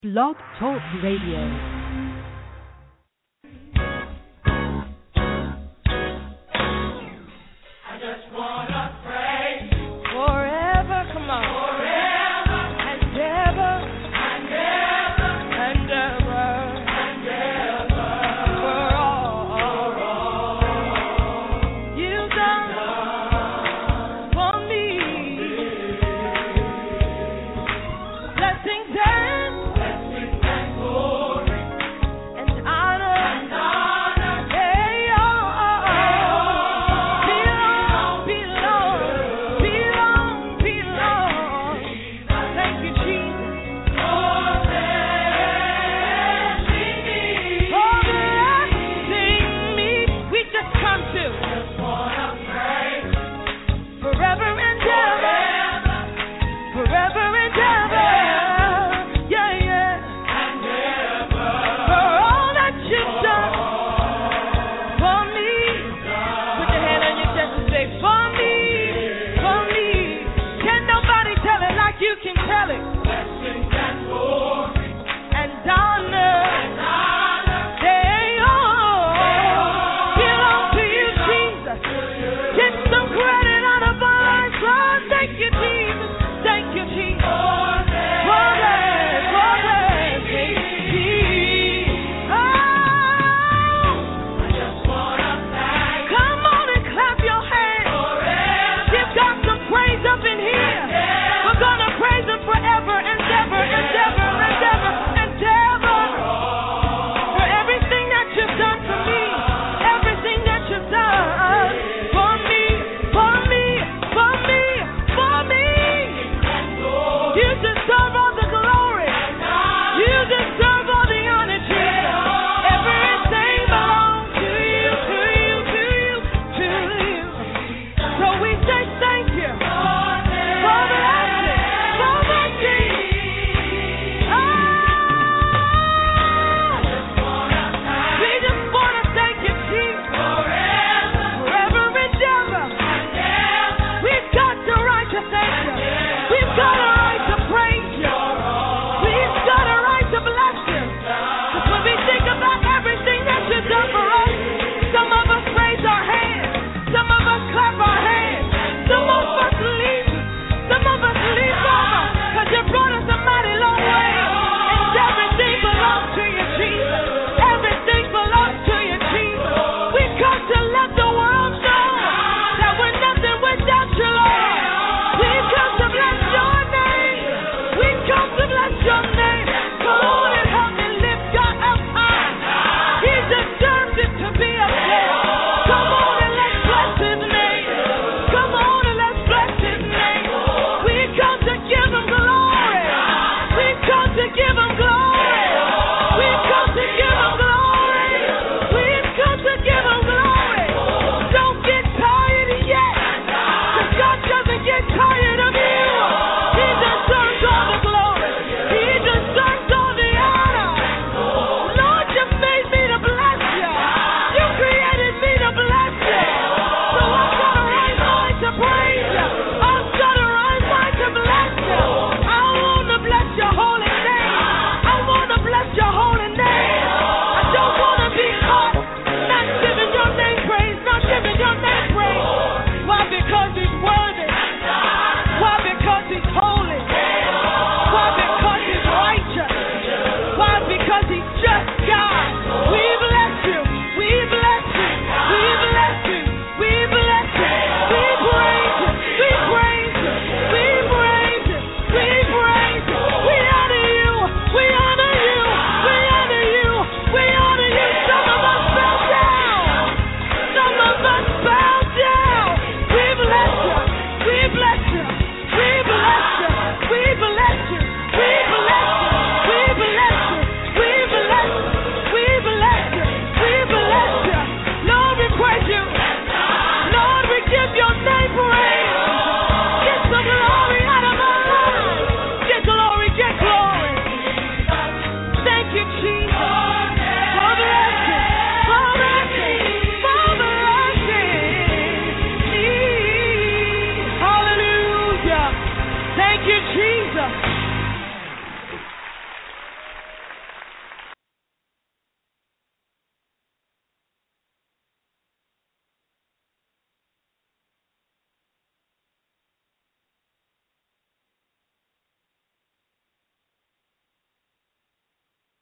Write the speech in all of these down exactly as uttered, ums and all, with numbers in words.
Blog Talk Radio. Blessings and glory.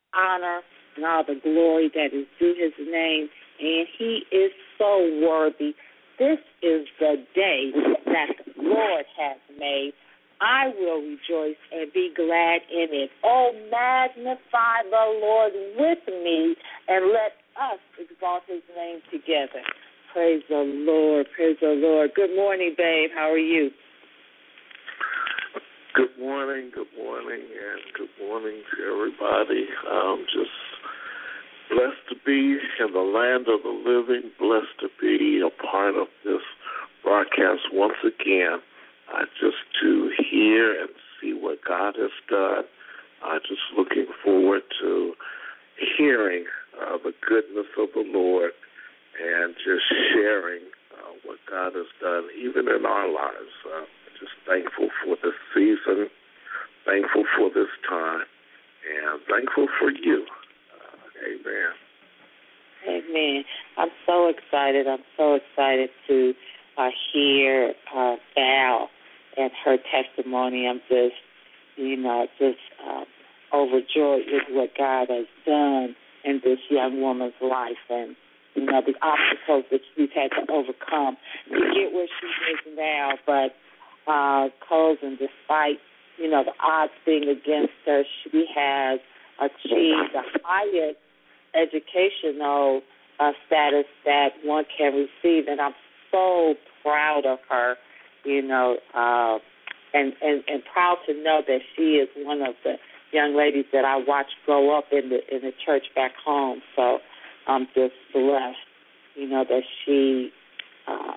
honor and all the glory that is due his name, and he is so worthy. This is the day that the Lord has made. I will rejoice and be glad in it. Oh, magnify the Lord with me, and let us exalt his name together. Praise the Lord, praise the Lord. Good morning, babe. How are you? Good morning, good morning, and good morning to everybody. I'm just blessed to be in the land of the living, blessed to be a part of this broadcast once again. I just to hear and see what God has done. I'm just looking forward to hearing uh, the goodness of the Lord and just sharing uh, what God has done, even in our lives. Uh, just thankful for this season, thankful for this time, and thankful for you. Uh, amen. Amen. I'm so excited. I'm so excited to uh, hear uh, Val and her testimony. I'm just, you know, just uh, overjoyed with what God has done in this young woman's life, and, you know, the obstacles that she's had to overcome to get where she is now. But uh, Colson, despite, you know, the odds being against her, she has achieved the highest educational uh, status that one can receive, and I'm so proud of her, you know, uh, and, and, and proud to know that she is one of the young ladies that I watched grow up in the in the church back home. So I'm just blessed, you know, that she uh,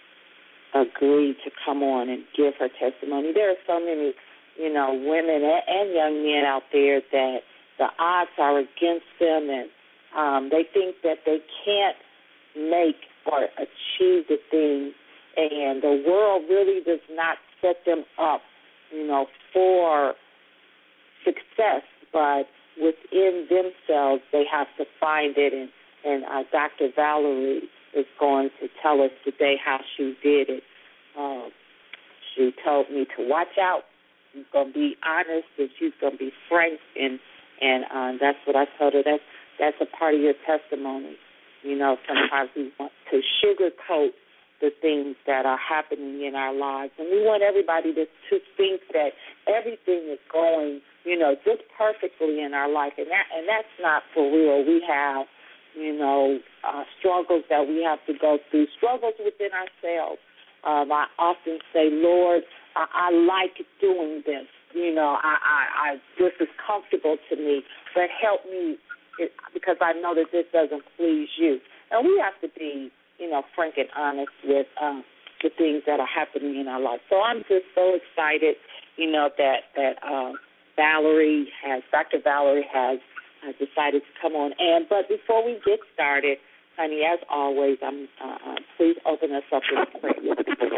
agreed to come on and give her testimony. There are so many, you know, women and, and young men out there that the odds are against them, and um, they think that they can't make or achieve the things, and the world really does not set them up, you know, for success, but within themselves they have to find it, and, and uh, Doctor Valerie is going to tell us today how she did it. Um, she told me to watch out. She's going to be honest, and she's going to be frank, and and uh, that's what I told her. That's that's a part of your testimony. You know, sometimes we want to sugarcoat the things that are happening in our lives, and we want everybody to, to think that everything is going, you know, just perfectly in our life, and that and that's not for real. We have, you know, uh, struggles that we have to go through, struggles within ourselves. Um, I often say, Lord, I, I like doing this. You know, I, I, I this is comfortable to me, but help me it, because I know that this doesn't please you. And we have to be, you know, frank and honest with um, the things that are happening in our life. So I'm just so excited, you know, that that uh, Valerie has, Doctor Valerie has uh, decided to come on. And but before we get started, honey, as always, I'm uh, uh, please open us up with prayer.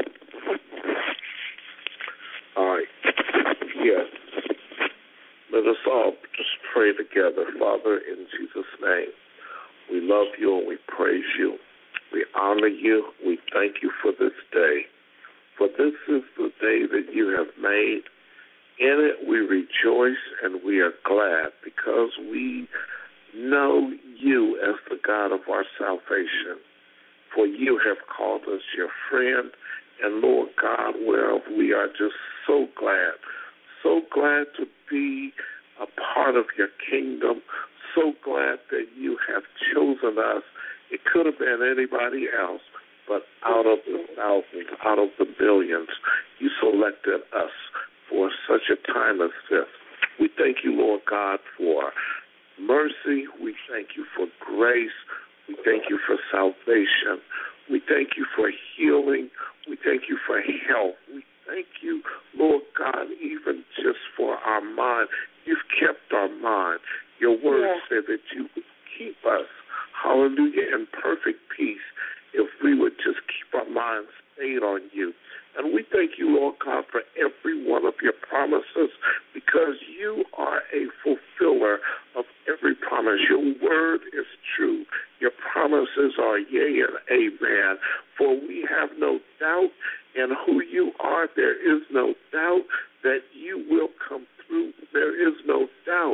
All right. Yes. Let us all just pray together. Father, in Jesus' name, we love you and we praise you. We honor you. We thank you for this day. For this is the day that you have made. In it we rejoice and we are glad because we know you as the God of our salvation. For you have called us your friend, and Lord God, whereof we are just so glad, so glad to be a part of your kingdom, so glad that you have chosen us. It could have been anybody else, but out of the thousands, out of the billions, you selected us for such a time as this. We thank you, Lord God, for mercy. We thank you for grace. We thank you for salvation. We thank you for healing. We thank you for health. We thank you, Lord God, even just for our mind. You've kept our mind. Your word yeah. said that you would keep us, hallelujah, in perfect peace if we would just keep our minds stayed on you. And we thank you, Lord God, for every one of your promises because you are a fulfiller of every promise. Your word is true. Your promises are yea and amen. For we have no doubt in who you are. There is no doubt that you will come through. There is no doubt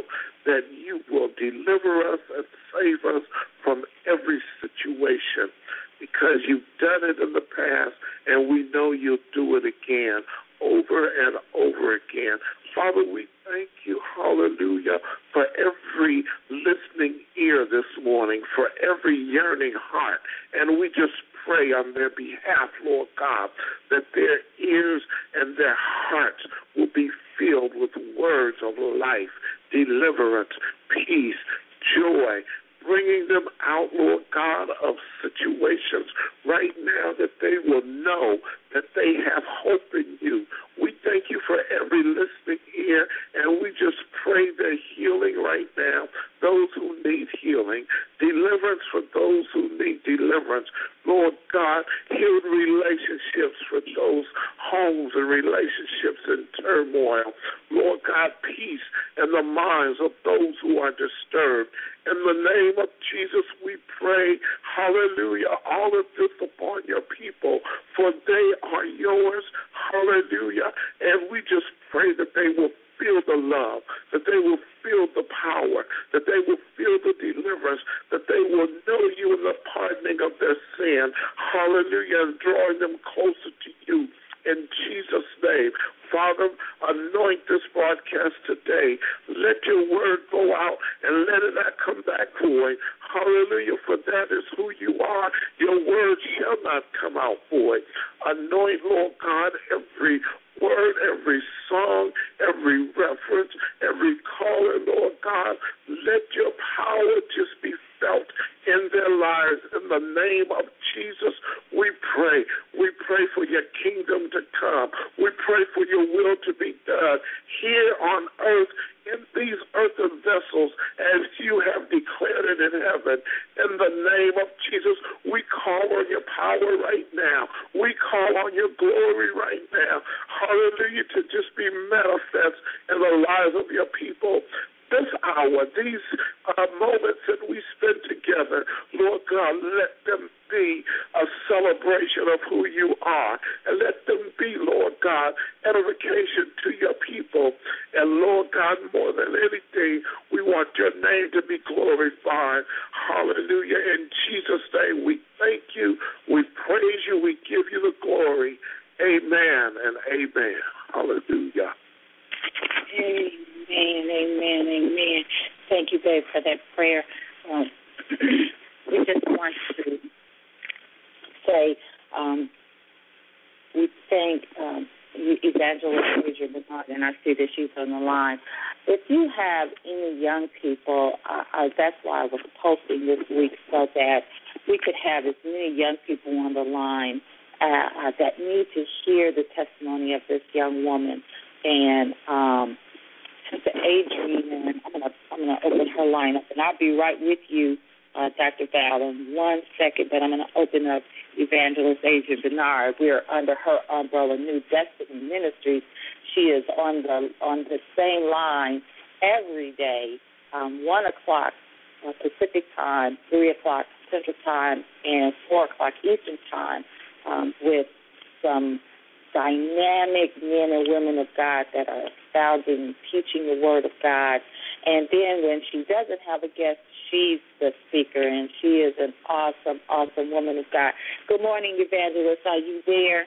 that you will deliver us and save us from every situation, because you've done it in the past, and we know you'll do it again, over and over again. Father, we thank you, hallelujah, for every listening ear this morning, for every yearning heart, and we just pray on their behalf, Lord God, that their ears and their hearts will be filled with words of life, deliverance, peace, joy, bringing them out, Lord God, of situations right now that they will know that they have hope in you. We thank you for every listening ear, and we just pray their healing right now, those who need healing, deliverance for those who need deliverance. Lord God, heal relationships for those homes and relationships in turmoil. Lord God, peace in the minds of those who are disturbed. In the name of Jesus, we pray, hallelujah, all of this upon your people, for they are yours, hallelujah, and we just pray that they will feel the love, that they will feel the power, that they will feel the deliverance, that they will know you in the pardoning of their sin, hallelujah, and drawing them closer to you. In Jesus' name, Father, anoint this broadcast today. Let your word go out and let it not come back void. Hallelujah, for that is who you are. Your word shall not come out void. Anoint, Lord God, every word, every song, every reference, every caller, Lord God. Let your power just be felt in their lives. In the name of Jesus, we pray. We pray for your kingdom to come. We pray for your will to be done here on earth, in these earthen vessels, as you have declared it in heaven. In the name of Jesus, we call on your power right now. We call on your glory right now. Hallelujah, to just be manifest in the lives of your people. This hour, these uh, moments that we spend together, Lord God, let them be a celebration of who you are. And let them be, Lord God, edification to your people. And Lord God, more than anything, we want your name to be glorified. Hallelujah. In Jesus' name, we thank you, we praise you, we give you the glory. Amen and amen. Hallelujah. Amen. Amen, amen, amen. Thank you, babe, for that prayer. Um, we just want to say um, we thank um, Evangelist Adrian Bernard, and I see that she's on the line. If you have any young people, uh, uh, that's why I was posting this week, so that we could have as many young people on the line uh, uh, that need to hear the testimony of this young woman. And um Sister Adrian, I'm going to I'm gonna open her line up, and I'll be right with you, uh, Doctor Val, in one second, but I'm going to open up Evangelist Adrian Bernard. We're under her umbrella, New Destiny Ministries. She is on the on the same line every day, um, one o'clock uh, Pacific time, three o'clock Central time, and four o'clock Eastern time, um, with some dynamic men and women of God that are espousing, teaching the Word of God. And then when she doesn't have a guest, she's the speaker, and she is an awesome, awesome woman of God. Good morning, Evangelist. Are you there?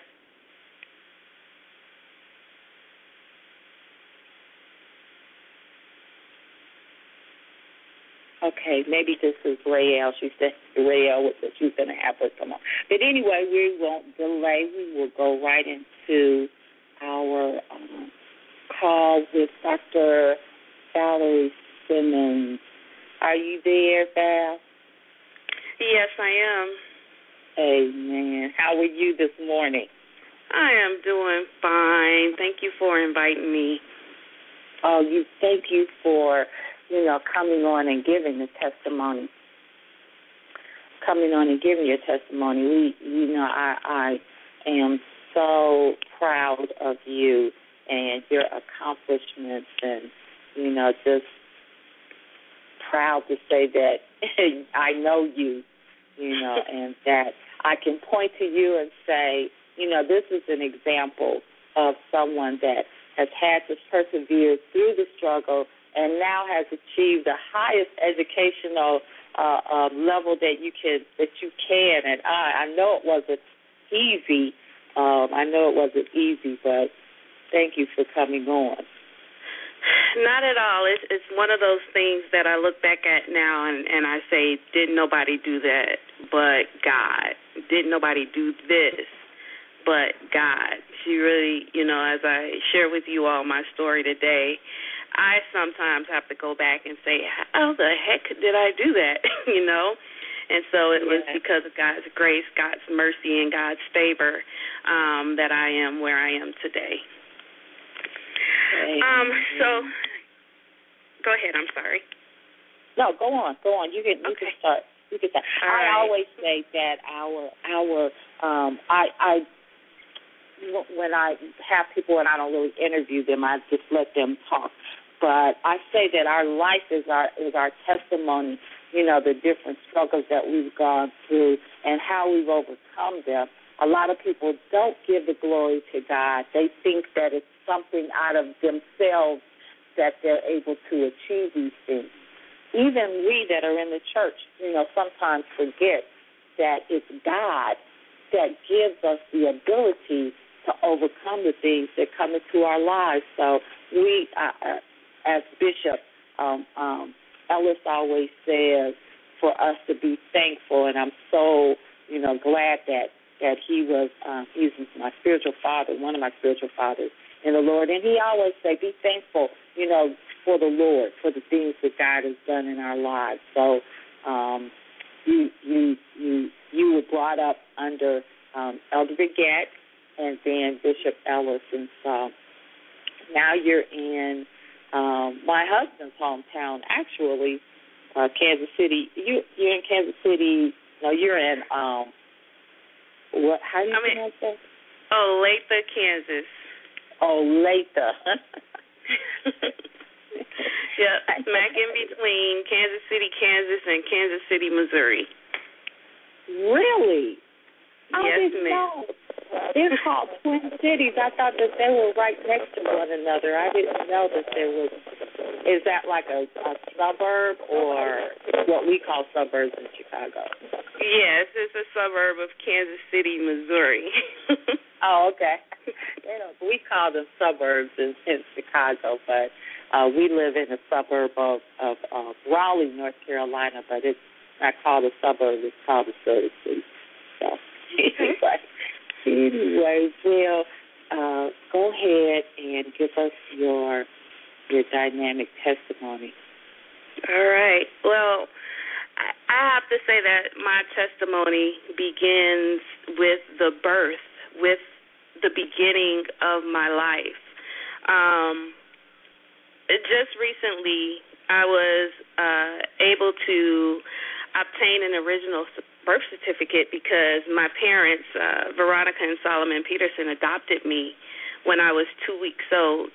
Okay, maybe this is Rael. She said Rael was she's going to have her come on. But anyway, we won't delay. We will go right into our um, call with Doctor Valerie Simmons. Are you there, Val? Yes, I am. Amen. How are you this morning? I am doing fine. Thank you for inviting me. Oh, you thank you for, you know, coming on and giving the testimony. Coming on and giving your testimony. We, you know, I, I am so proud of you and your accomplishments, and, you know, just proud to say that I know you, you know, and that I can point to you and say, you know, this is an example of someone that has had to persevere through the struggle, and now has achieved the highest educational uh, uh, level that you can that you can. And I, I know it wasn't easy. Um, I know it wasn't easy, but thank you for coming on. Not at all. It's, it's one of those things that I look back at now and, and I say, didn't nobody do that but God? Didn't nobody do this but God? She really, you know, as I share with you all my story today, I sometimes have to go back and say, how the heck did I do that, you know? And so it was because of God's grace, God's mercy, and God's favor um, that I am where I am today. Um, so, go ahead. I'm sorry. No, go on. Go on. You can. You okay. can start. You can start. All I right. always say that our our um I I when I have people and I don't really interview them, I just let them talk. But I say that our life is our is our testimony. You know, the different struggles that we've gone through and how we've overcome them. A lot of people don't give the glory to God. They think that it's something out of themselves that they're able to achieve these things. Even we that are in the church, you know, sometimes forget that it's God that gives us the ability to overcome the things that come into our lives. So we, uh, as Bishop um, um, Ellis always says, for us to be thankful, and I'm so, you know, glad that that he was, um, he's my spiritual father, one of my spiritual fathers in the Lord. And he always say, be thankful, you know, for the Lord, for the things that God has done in our lives. So um, you you you you were brought up under um, Elder Begat and then Bishop Ellis. And so now you're in um, my husband's hometown, actually, uh, Kansas City. You, you're in Kansas City. No, you're in... Um, What? How do you I mean, pronounce that? Olathe, Kansas. Olathe. Yeah, smack in between Kansas City, Kansas, and Kansas City, Missouri. Really? I Yes, didn't ma'am. know. They're called Twin Cities. I thought that they were right next to one another. I didn't know that there was. Is that like a, a suburb or what we call suburbs in Chicago? Yes, it's a suburb of Kansas City, Missouri. Oh, okay. They don't, we call them suburbs in, in Chicago, but uh, we live in a suburb of, of uh, Raleigh, North Carolina, but it's not called a suburb. It's called a city. So anyway, anyway, Jill, uh, go ahead and give us your your dynamic testimony. All right. Well, I have to say that my testimony begins with the birth, with the beginning of my life. Um, just recently, I was uh, able to obtain an original birth certificate because my parents, uh, Veronica and Solomon Peterson, adopted me when I was two weeks old.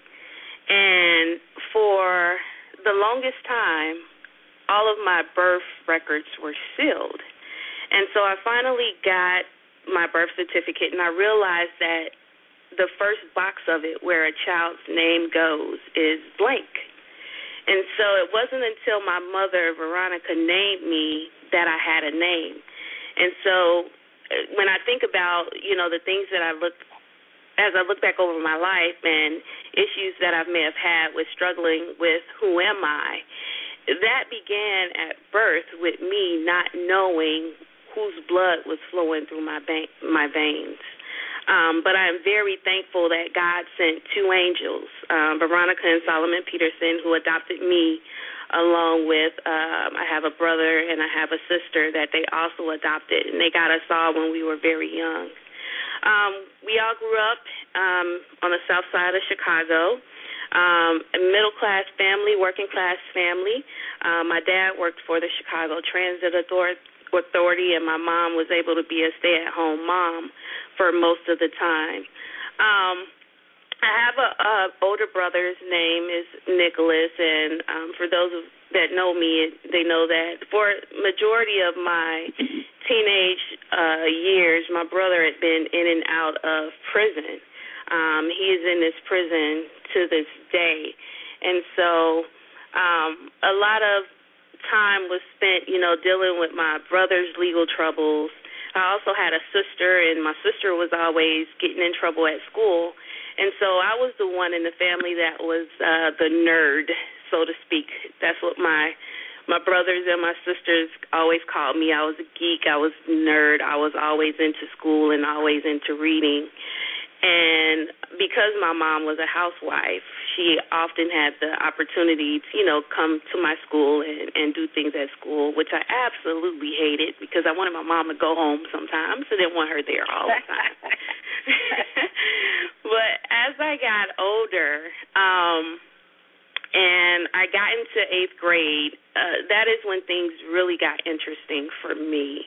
And for the longest time, all of my birth records were sealed. And so I finally got my birth certificate, and I realized that the first box of it where a child's name goes is blank. And so it wasn't until my mother, Veronica, named me that I had a name. And so when I think about, you know, the things that I looked as I look back over my life and issues that I may have had with struggling with who am I, that began at birth with me not knowing whose blood was flowing through my ba- my veins. Um, but I am very thankful that God sent two angels, um, Veronica and Solomon Peterson, who adopted me, along with um, I have a brother and I have a sister that they also adopted, and they got us all when we were very young. Um, we all grew up um, on the south side of Chicago, um, a middle-class family, working-class family. Um, my dad worked for the Chicago Transit Authority, and my mom was able to be a stay-at-home mom for most of the time. Um, I have a, a older brother. His name is Nicholas, and um, for those of, that know me, they know that for majority of my teenage uh, years, my brother had been in and out of prison. Um, he is in this prison to this day. And so Um, a lot of time was spent, you know, dealing with my brother's legal troubles. I also had a sister, and my sister was always getting in trouble at school. And so I was the one in the family that was uh, the nerd, so to speak. That's what my my brothers and my sisters always called me. I was a geek. I was a nerd. I was always into school and always into reading. And because my mom was a housewife, she often had the opportunity to, you know, come to my school and, and do things at school, which I absolutely hated because I wanted my mom to go home sometimes. I didn't want her there all the time. But as I got older, um, and I got into eighth grade, uh, that is when things really got interesting for me.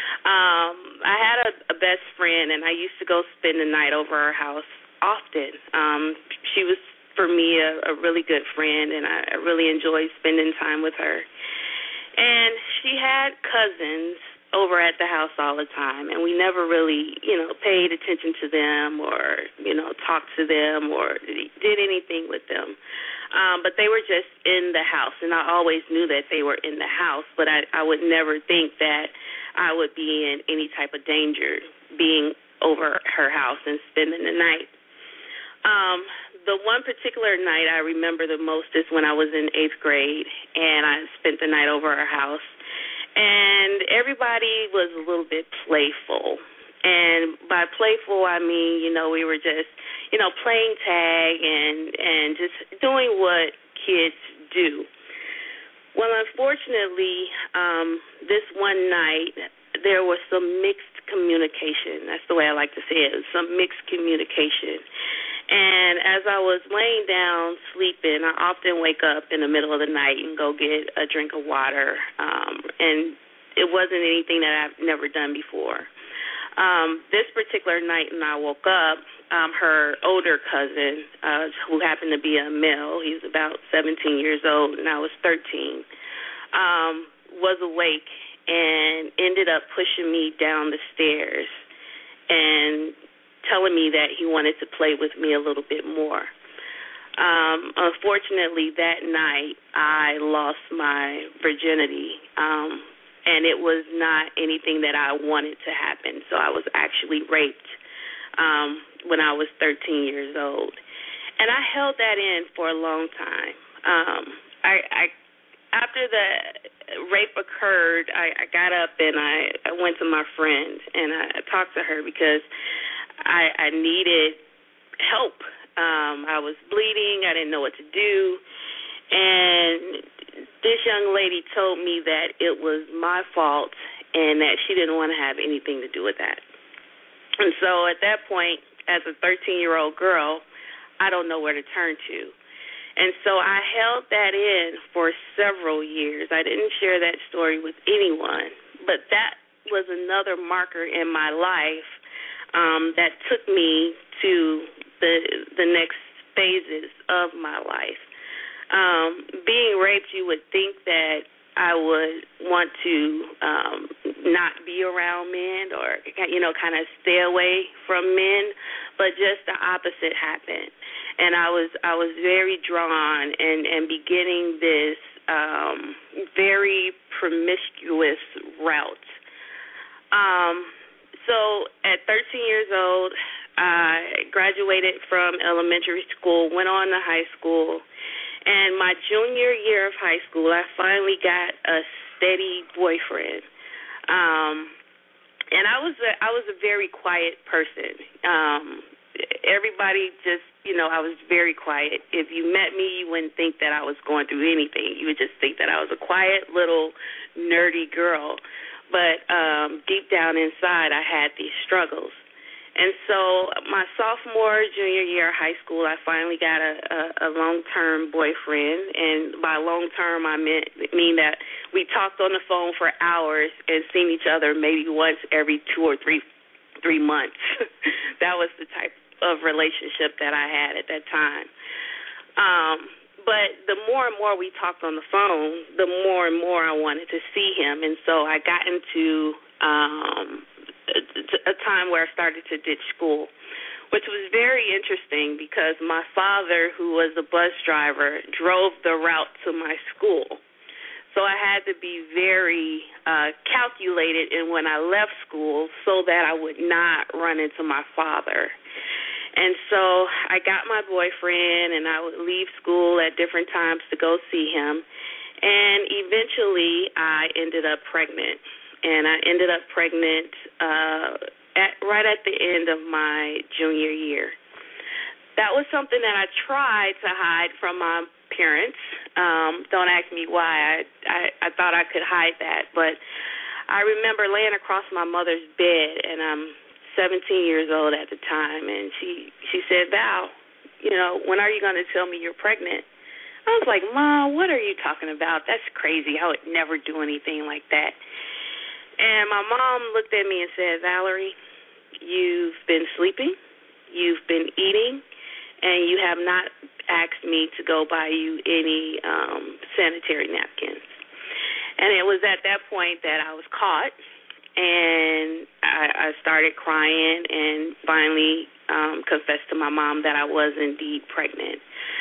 Um, I had a, a best friend, and I used to go spend the night over her house often. Um, she was, for me, a, a really good friend, and I, I really enjoyed spending time with her. And she had cousins over at the house all the time, and we never really, you know, paid attention to them or, you know, talked to them or did anything with them. Um, but they were just in the house, and I always knew that they were in the house, but I, I would never think that I would be in any type of danger being over her house and spending the night. Um, the one particular night I remember the most is when I was in eighth grade, and I spent the night over her house. And everybody was a little bit playful. And by playful, I mean, you know, we were just, you know, playing tag and, and just doing what kids do. Well, unfortunately, um, this one night, there was some mixed communication. That's the way I like to say it, some mixed communication. And as I was laying down sleeping, I often wake up in the middle of the night and go get a drink of water, um, and it wasn't anything that I've never done before. Um, this particular night when I woke up, um, her older cousin, uh, who happened to be a male, he was about seventeen years old, and I was thirteen, um, was awake and ended up pushing me down the stairs and telling me that he wanted to play with me a little bit more. Um, unfortunately, that night I lost my virginity, um, and it was not anything that I wanted to happen. So I was actually raped um, when I was thirteen years old. And I held that in for a long time. Um, I, I after the rape occurred, I, I got up and I, I went to my friend and I talked to her because I, I needed help. Um, I was bleeding. I didn't know what to do. And this young lady told me that it was my fault and that she didn't want to have anything to do with that. And so at that point, as a thirteen-year-old girl, I don't know where to turn to. And so I held that in for several years. I didn't share that story with anyone, but that was another marker in my life um, that took me to the the next phases of my life. Um, being raped, you would think that I would want to um, not be around men or, you know, kind of stay away from men, but just the opposite happened. And I was I was very drawn and, and beginning this um, very promiscuous route. Um, so at thirteen years old, I graduated from elementary school, went on to high school, and my junior year of high school, I finally got a steady boyfriend. Um, and I was a, I was a very quiet person. Um, everybody just, you know, I was very quiet. If you met me, you wouldn't think that I was going through anything. You would just think that I was a quiet little nerdy girl. But um, deep down inside, I had these struggles. And so my sophomore, junior year of high school, I finally got a, a, a long-term boyfriend. And by long-term, I meant mean that we talked on the phone for hours and seen each other maybe once every two or three three months. That was the type of relationship that I had at that time. Um, but the more and more we talked on the phone, the more and more I wanted to see him. And so I got into um, a, a time where I started to ditch school. which was very interesting because my father, who was a bus driver, drove the route to my school. So I had to be very uh, calculated in when I left school so that I would not run into my father. And so I got my boyfriend, and I would leave school at different times to go see him. And eventually I ended up pregnant. And I ended up pregnant uh, at, right at the end of my junior year. That was something that I tried to hide from my parents. Um, don't ask me why. I, I, I thought I could hide that. But I remember laying across my mother's bed, and I'm seventeen years old at the time, and she, she said, Val, you know, when are you going to tell me you're pregnant? I was like, Mom, what are you talking about? That's crazy. I would never do anything like that. And my mom looked at me and said, Valerie, you've been sleeping, you've been eating, and you have not asked me to go buy you any um, sanitary napkins. And it was at that point that I was caught, and I, I started crying and finally um, confessed to my mom that I was indeed pregnant.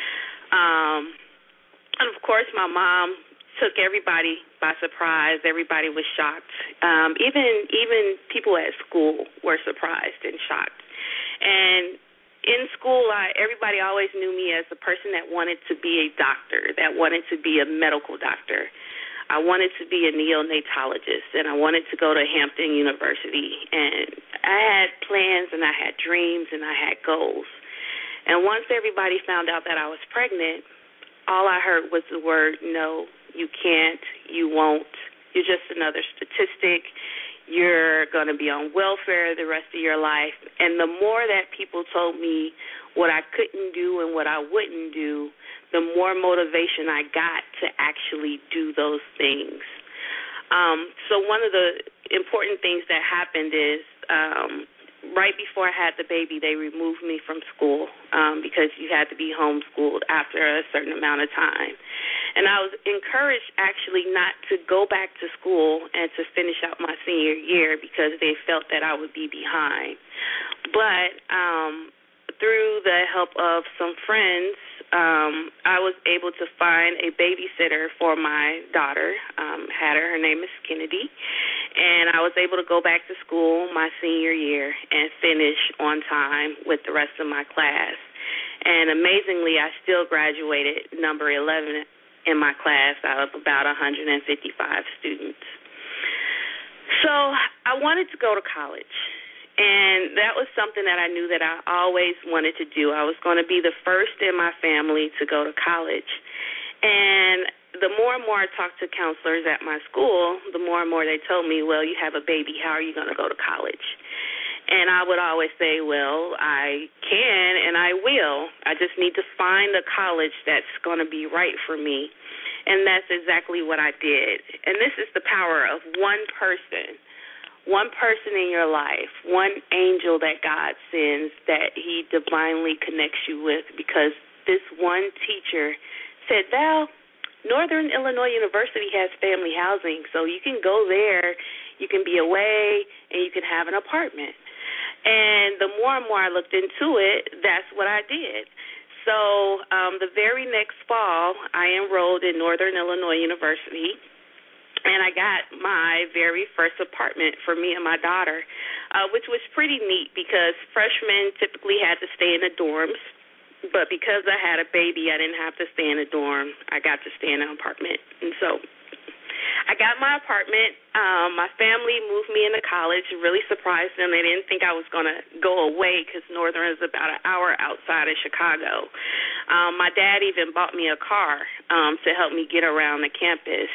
Um, and, of course, my mom took everybody by surprise. Everybody was shocked. Um, even even people at school were surprised and shocked. And in school, I, everybody always knew me as a person that wanted to be a doctor, that wanted to be a medical doctor. I wanted to be a neonatologist, and I wanted to go to Hampton University. And I had plans, and I had dreams, and I had goals. And once everybody found out that I was pregnant, all I heard was the word, no, you can't, you won't, you're just another statistic. You're going to be on welfare the rest of your life. And the more that people told me what I couldn't do and what I wouldn't do, the more motivation I got to actually do those things. Um, so one of the important things that happened is um, right before I had the baby, they removed me from school um, because you had to be homeschooled after a certain amount of time. And I was encouraged actually not to go back to school and to finish out my senior year because they felt that I would be behind. But um, through the help of some friends, um, I was able to find a babysitter for my daughter, um, had her, her name is Kennedy, and I was able to go back to school my senior year and finish on time with the rest of my class. And amazingly, I still graduated number eleven in my class out of about one hundred fifty-five students. So I wanted to go to college, and that was something that I knew that I always wanted to do. I was going to be the first in my family to go to college. And the more and more I talked to counselors at my school, the more and more they told me, well, you have a baby, how are you going to go to college? And I would always say, well, I can and I will. I just need to find a college that's going to be right for me. And that's exactly what I did. And this is the power of one person, one person in your life, one angel that God sends that he divinely connects you with, because this one teacher said, Val, Northern Illinois University has family housing, so you can go there, you can be away, and you can have an apartment. And the more and more I looked into it, that's what I did. So um, the very next fall, I enrolled in Northern Illinois University, and I got my very first apartment for me and my daughter, uh, which was pretty neat because freshmen typically had to stay in the dorms, but because I had a baby, I didn't have to stay in a dorm. I got to stay in an apartment. And so I got my apartment. Um, my family moved me into college. It really surprised them. They didn't think I was going to go away because Northern is about an hour outside of Chicago. Um, my dad even bought me a car um, to help me get around the campus.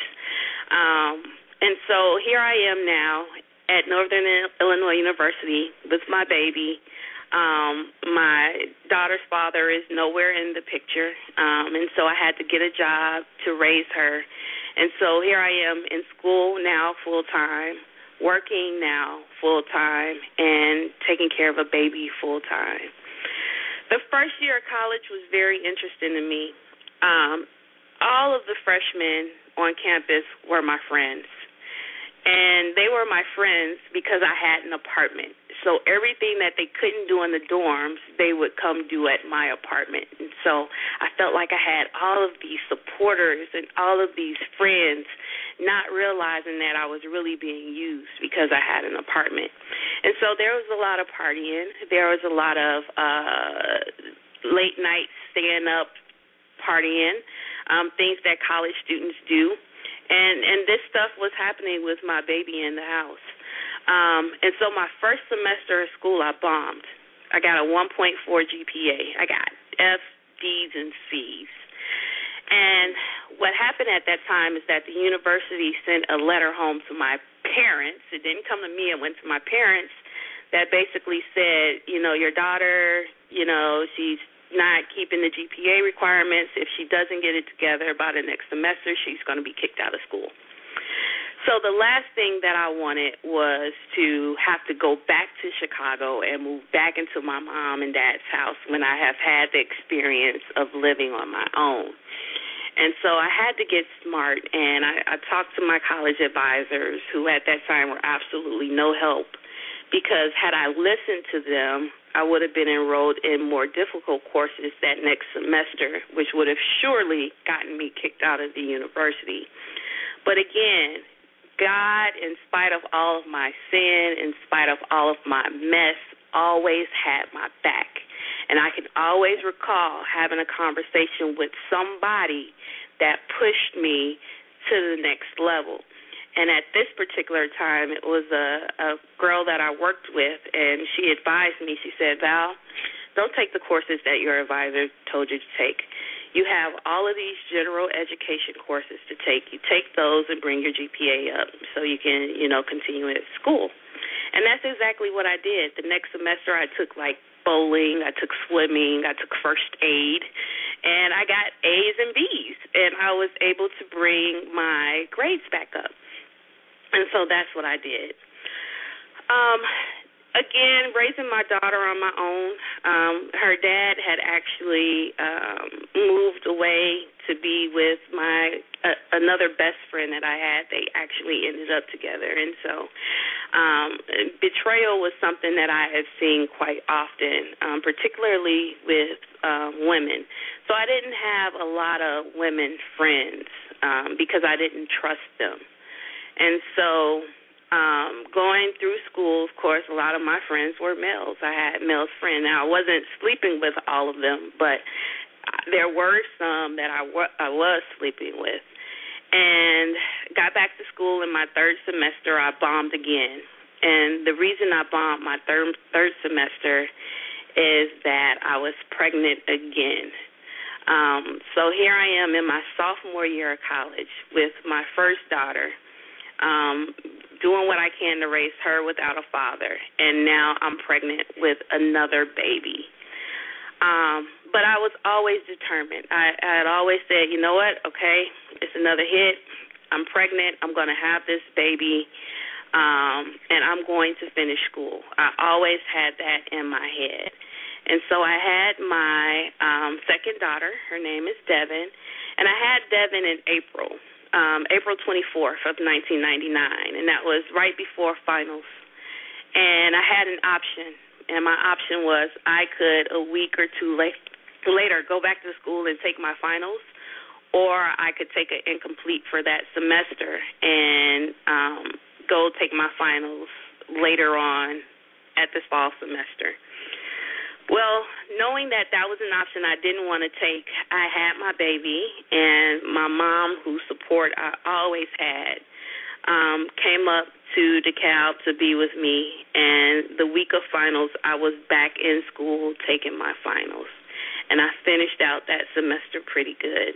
Um, and so here I am now at Northern Illinois University with my baby. Um, my daughter's father is nowhere in the picture, um, and so I had to get a job to raise her. And so here I am in school now full-time, working now full-time, and taking care of a baby full-time. The first year of college was very interesting to me. Um, all of the freshmen on campus were my friends, and they were my friends because I had an apartment. So everything that they couldn't do in the dorms, they would come do at my apartment. And so I felt like I had all of these supporters and all of these friends, not realizing that I was really being used because I had an apartment. And so there was a lot of partying. There was a lot of uh, late night staying up partying, um, things that college students do. And and this stuff was happening with my baby in the house. Um, and so my first semester of school, I bombed. I got a one point four G P A. I got F's, D's, and C's. And what happened at that time is that the university sent a letter home to my parents. It didn't come to me. It went to my parents that basically said, you know, your daughter, you know, she's not keeping the G P A requirements. If she doesn't get it together by the next semester, she's going to be kicked out of school. So the last thing that I wanted was to have to go back to Chicago and move back into my mom and dad's house when I have had the experience of living on my own. And so I had to get smart, and I, I talked to my college advisors, who at that time were absolutely no help, because had I listened to them, I would have been enrolled in more difficult courses that next semester, which would have surely gotten me kicked out of the university. But again, God, in spite of all of my sin, in spite of all of my mess, always had my back. And I can always recall having a conversation with somebody that pushed me to the next level. And at this particular time, it was a, a girl that I worked with, and she advised me. She said, Val, don't take the courses that your advisor told you to take. You have all of these general education courses to take. You take those and bring your G P A up so you can, you know, continue at school. And that's exactly what I did. The next semester I took, like, bowling, I took swimming, I took first aid, and I got A's and B's, and I was able to bring my grades back up. And so that's what I did. Um, again, raising my daughter on my own, um, her dad had actually um, moved away to be with my uh, another best friend that I had. They actually ended up together. And so um, betrayal was something that I had seen quite often, um, particularly with um, women. So I didn't have a lot of women friends um, because I didn't trust them. And so um, going through school, of course, a lot of my friends were males. I had male friends. Now, I wasn't sleeping with all of them, but there were some that I, w- I was sleeping with. And got back to school in my third semester, I bombed again. And the reason I bombed my third, third semester is that I was pregnant again. Um, so here I am in my sophomore year of college with my first daughter, Um, doing what I can to raise her without a father, and now I'm pregnant with another baby. Um, but I was always determined. I, I had always said, you know what, okay, it's another hit. I'm pregnant. I'm going to have this baby, um, and I'm going to finish school. I always had that in my head. And so I had my um, second daughter. Her name is Devin, and I had Devin in April. Um, April twenty-fourth of nineteen ninety-nine, and that was right before finals. And I had an option, and my option was I could, a week or two late, later, go back to school and take my finals, or I could take an incomplete for that semester and um, go take my finals later on at this fall semester. Well, knowing that that was an option I didn't want to take, I had my baby, and my mom, whose support I always had, um, came up to DeKalb to be with me, and the week of finals, I was back in school taking my finals, and I finished out that semester pretty good.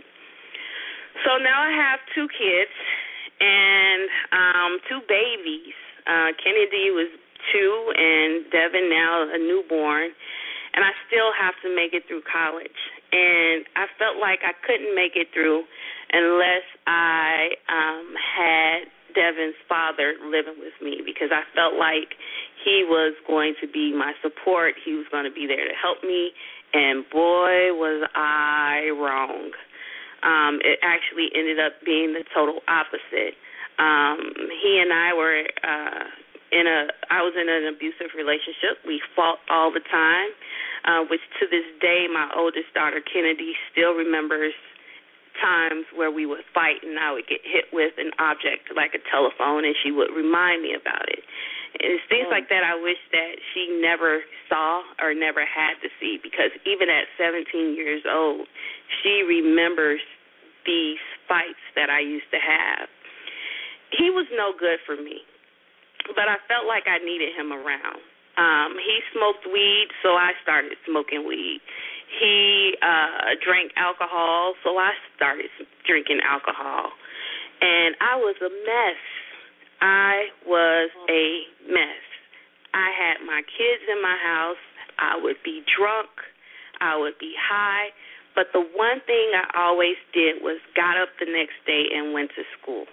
So now I have two kids and um, two babies. Uh, Kennedy was two, and Devin now a newborn. And I still have to make it through college. And I felt like I couldn't make it through unless I um, had Devin's father living with me, because I felt like he was going to be my support. He was going to be there to help me. And boy, was I wrong. Um, it actually ended up being the total opposite. Um, he and I were uh, in a I was in an abusive relationship. We fought all the time, uh, which to this day my oldest daughter Kennedy still remembers times where we would fight and I would get hit with an object like a telephone and she would remind me about it. And it's things mm. like that I wish that she never saw or never had to see, because even at seventeen years old, she remembers these fights that I used to have. He was no good for me, but I felt like I needed him around. Um, he smoked weed, so I started smoking weed. He uh, drank alcohol, so I started drinking alcohol. And I was a mess. I was a mess. I had my kids in my house. I would be drunk. I would be high. But the one thing I always did was got up the next day and went to school.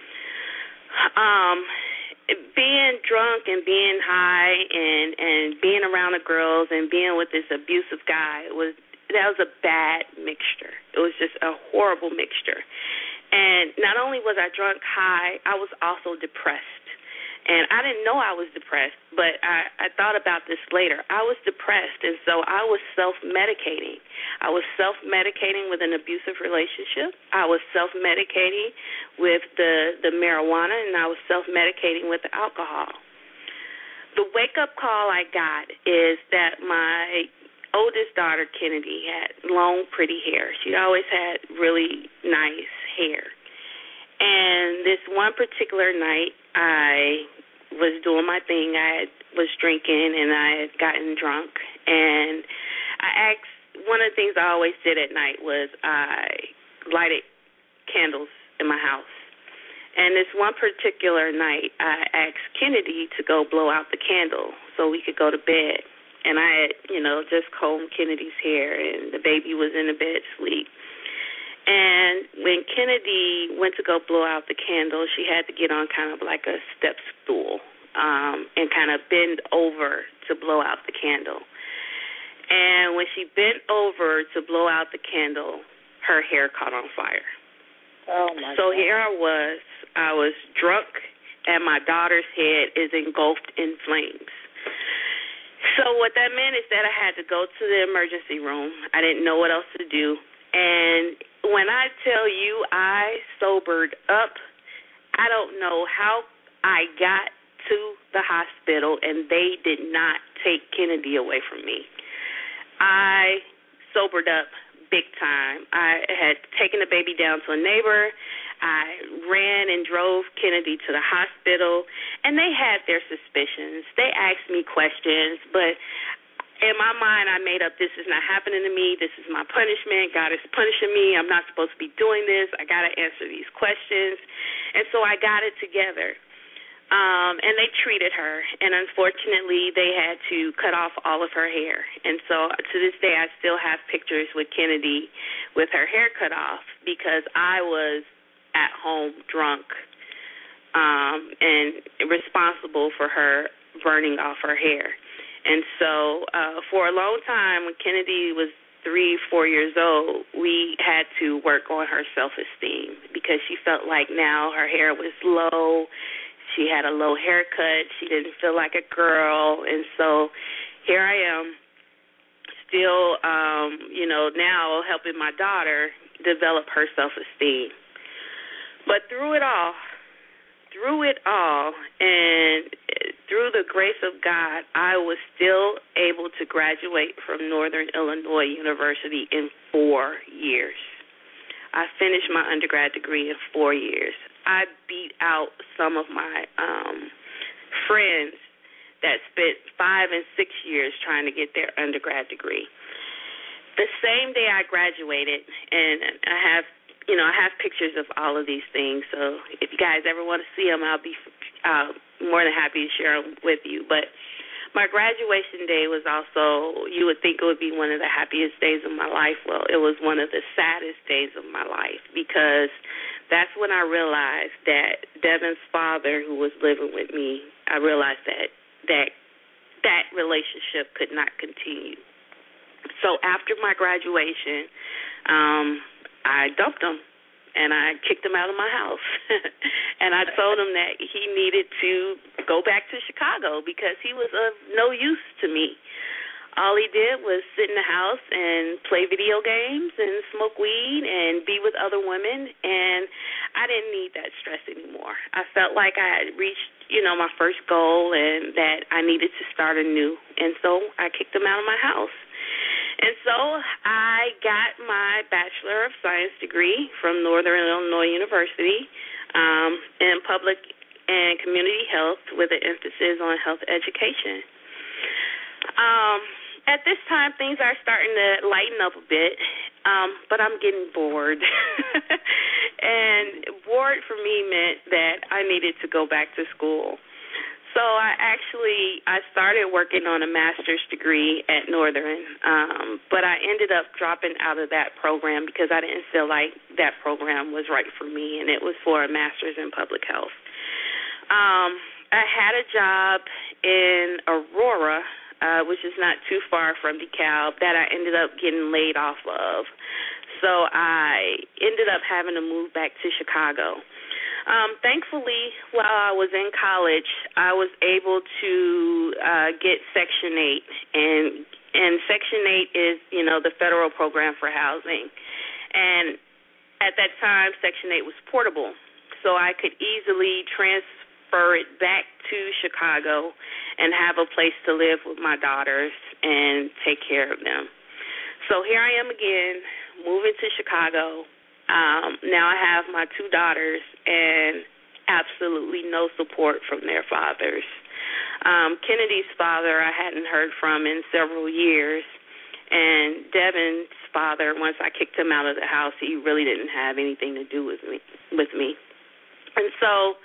Um, being drunk and being high and, and being around the girls and being with this abusive guy, was that was a bad mixture. It was just a horrible mixture. And not only was I drunk, high, I was also depressed. And I didn't know I was depressed, but I, I thought about this later. I was depressed, and so I was self-medicating. I was self-medicating with an abusive relationship. I was self-medicating with the, the marijuana, and I was self-medicating with the alcohol. The wake-up call I got is that my oldest daughter, Kennedy, had long, pretty hair. She always had really nice hair. And this one particular night, I was doing my thing. I was drinking, and I had gotten drunk. And I asked, one of the things I always did at night was I lighted candles in my house. And this one particular night, I asked Kennedy to go blow out the candle so we could go to bed. And I had, you know, just combed Kennedy's hair, and the baby was in the bed asleep. And when Kennedy went to go blow out the candle, she had to get on kind of like a step stool um, and kind of bend over to blow out the candle. And when she bent over to blow out the candle, her hair caught on fire. Oh, my so God. here I was. I was drunk, and my daughter's head is engulfed in flames. So what that meant is that I had to go to the emergency room. I didn't know what else to do. And when I tell you I sobered up, I don't know how I got to the hospital and they did not take Kennedy away from me. I sobered up big time. I had taken the baby down to a neighbor. I ran and drove Kennedy to the hospital, and they had their suspicions. They asked me questions, but in my mind, I made up, this is not happening to me. This is my punishment. God is punishing me. I'm not supposed to be doing this. I got to answer these questions. And so I got it together. Um, and they treated her, and unfortunately, they had to cut off all of her hair. And so to this day, I still have pictures with Kennedy with her hair cut off because I was at home drunk um, and responsible for her burning off her hair. And so uh, for a long time, when Kennedy was three, four years old, we had to work on her self-esteem because she felt like now her hair was low. She had a low haircut. She didn't feel like a girl. And so here I am still, um, you know, now helping my daughter develop her self-esteem. But through it all, through it all, and through the grace of God, I was still able to graduate from Northern Illinois University in four years. I finished my undergrad degree in four years. I beat out some of my um, friends that spent five and six years trying to get their undergrad degree. The same day I graduated, and I have, you know, I have pictures of all of these things. So if you guys ever want to see them, I'll be uh, more than happy to share them with you. But my graduation day was also, you would think it would be one of the happiest days of my life. Well, it was one of the saddest days of my life because that's when I realized that Devin's father, who was living with me, I realized that that that relationship could not continue. So after my graduation, um, I dumped him, and I kicked him out of my house. And I told him that he needed to go back to Chicago because he was of no use to me. All he did was sit in the house and play video games and smoke weed and be with other women, and I didn't need that stress anymore. I felt like I had reached, you know, my first goal and that I needed to start anew, and so I kicked him out of my house. And so I got my Bachelor of Science degree from Northern Illinois University um, in public and community health with an emphasis on health education. Um, at this time, things are starting to lighten up a bit, um, but I'm getting bored. And bored for me meant that I needed to go back to school. So I actually, I started working on a master's degree at Northern, um, but I ended up dropping out of that program because I didn't feel like that program was right for me, and it was for a master's in public health. Um, I had a job in Aurora, uh, which is not too far from DeKalb, that I ended up getting laid off of. So I ended up having to move back to Chicago. Um, thankfully, while I was in college, I was able to uh, get Section eight, and and Section eight is, you know, the federal program for housing. And at that time, Section eight was portable, so I could easily transfer it back to Chicago and have a place to live with my daughters and take care of them. So here I am again, moving to Chicago. Um, now I have my two daughters and absolutely no support from their fathers. Um, Kennedy's father I hadn't heard from in several years, and Devin's father, once I kicked him out of the house, he really didn't have anything to do with me. With me. And so,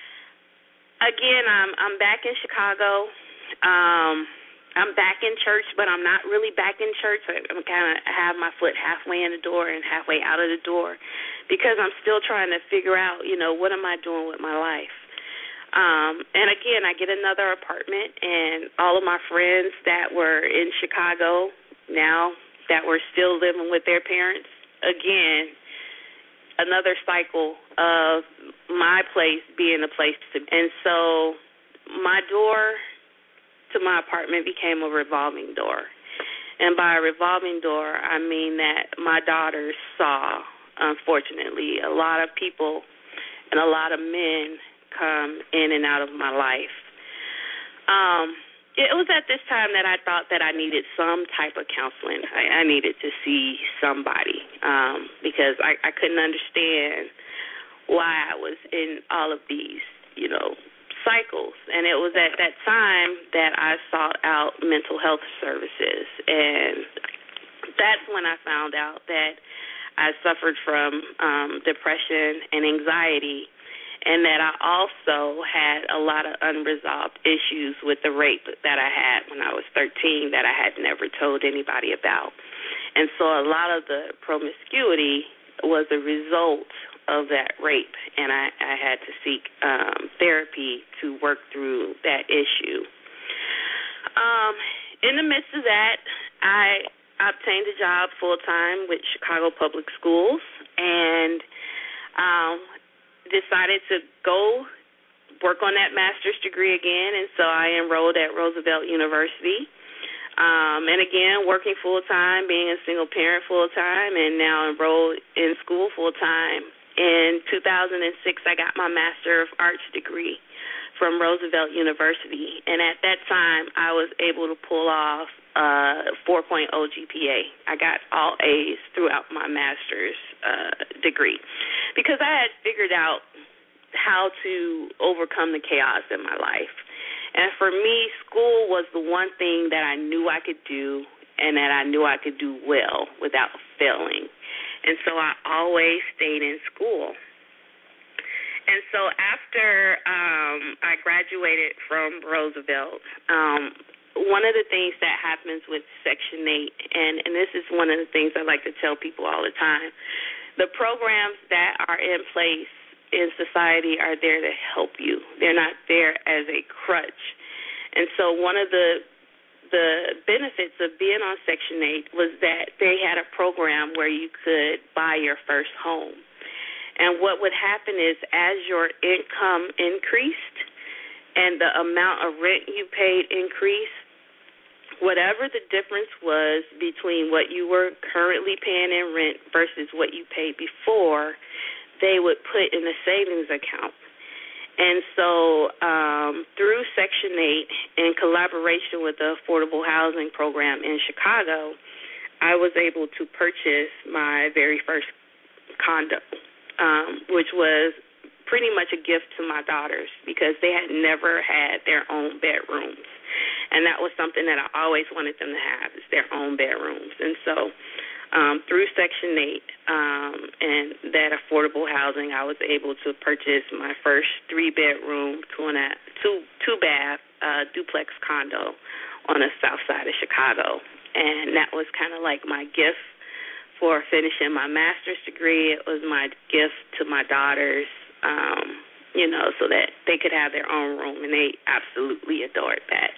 again, I'm I'm back in Chicago. Um, I'm back in church, but I'm not really back in church. I, I'm kind of have my foot halfway in the door and halfway out of the door because I'm still trying to figure out, you know, what am I doing with my life? Um, and, again, I get another apartment, and all of my friends that were in Chicago now that were still living with their parents, again, another cycle of my place being a place to be. And so my door to my apartment became a revolving door. And by a revolving door, I mean that my daughters saw, unfortunately, a lot of people and a lot of men come in and out of my life. Um, it was at this time that I thought that I needed some type of counseling. I, I needed to see somebody um, because I, I couldn't understand why I was in all of these, you know, cycles. And it was at that time that I sought out mental health services, and that's when I found out that I suffered from um, depression and anxiety, and that I also had a lot of unresolved issues with the rape that I had when I was thirteen that I had never told anybody about. And so a lot of the promiscuity was a result of that rape, and I, I had to seek um, therapy to work through that issue. Um, in the midst of that, I obtained a job full-time with Chicago Public Schools and um, decided to go work on that master's degree again, and so I enrolled at Roosevelt University. Um, and, again, working full-time, being a single parent full-time, and now enrolled in school full-time. In two thousand six, I got my Master of Arts degree from Roosevelt University, and at that time, I was able to pull off a four point oh G P A. I got all A's throughout my master's uh, degree because I had figured out how to overcome the chaos in my life. And for me, school was the one thing that I knew I could do and that I knew I could do well without failing. And so I always stayed in school. And so after um, I graduated from Roosevelt, um, one of the things that happens with Section eight, and, and this is one of the things I like to tell people all the time, the programs that are in place in society are there to help you. They're not there as a crutch. And so one of the the benefits of being on Section eight was that they had a program where you could buy your first home. And what would happen is as your income increased, and the amount of rent you paid increased, whatever the difference was between what you were currently paying in rent versus what you paid before, they would put in a savings account. And so um, through Section eight, in collaboration with the Affordable Housing Program in Chicago, I was able to purchase my very first condo, um, which was pretty much a gift to my daughters because they had never had their own bedrooms. And that was something that I always wanted them to have, is their own bedrooms. And so um, through Section eight um, and that affordable housing, I was able to purchase my first three-bedroom, two and a, two, two-bath uh, duplex condo on the south side of Chicago. And that was kind of like my gift for finishing my master's degree. It was my gift to my daughters, um, you know, so that they could have their own room, and they absolutely adored that.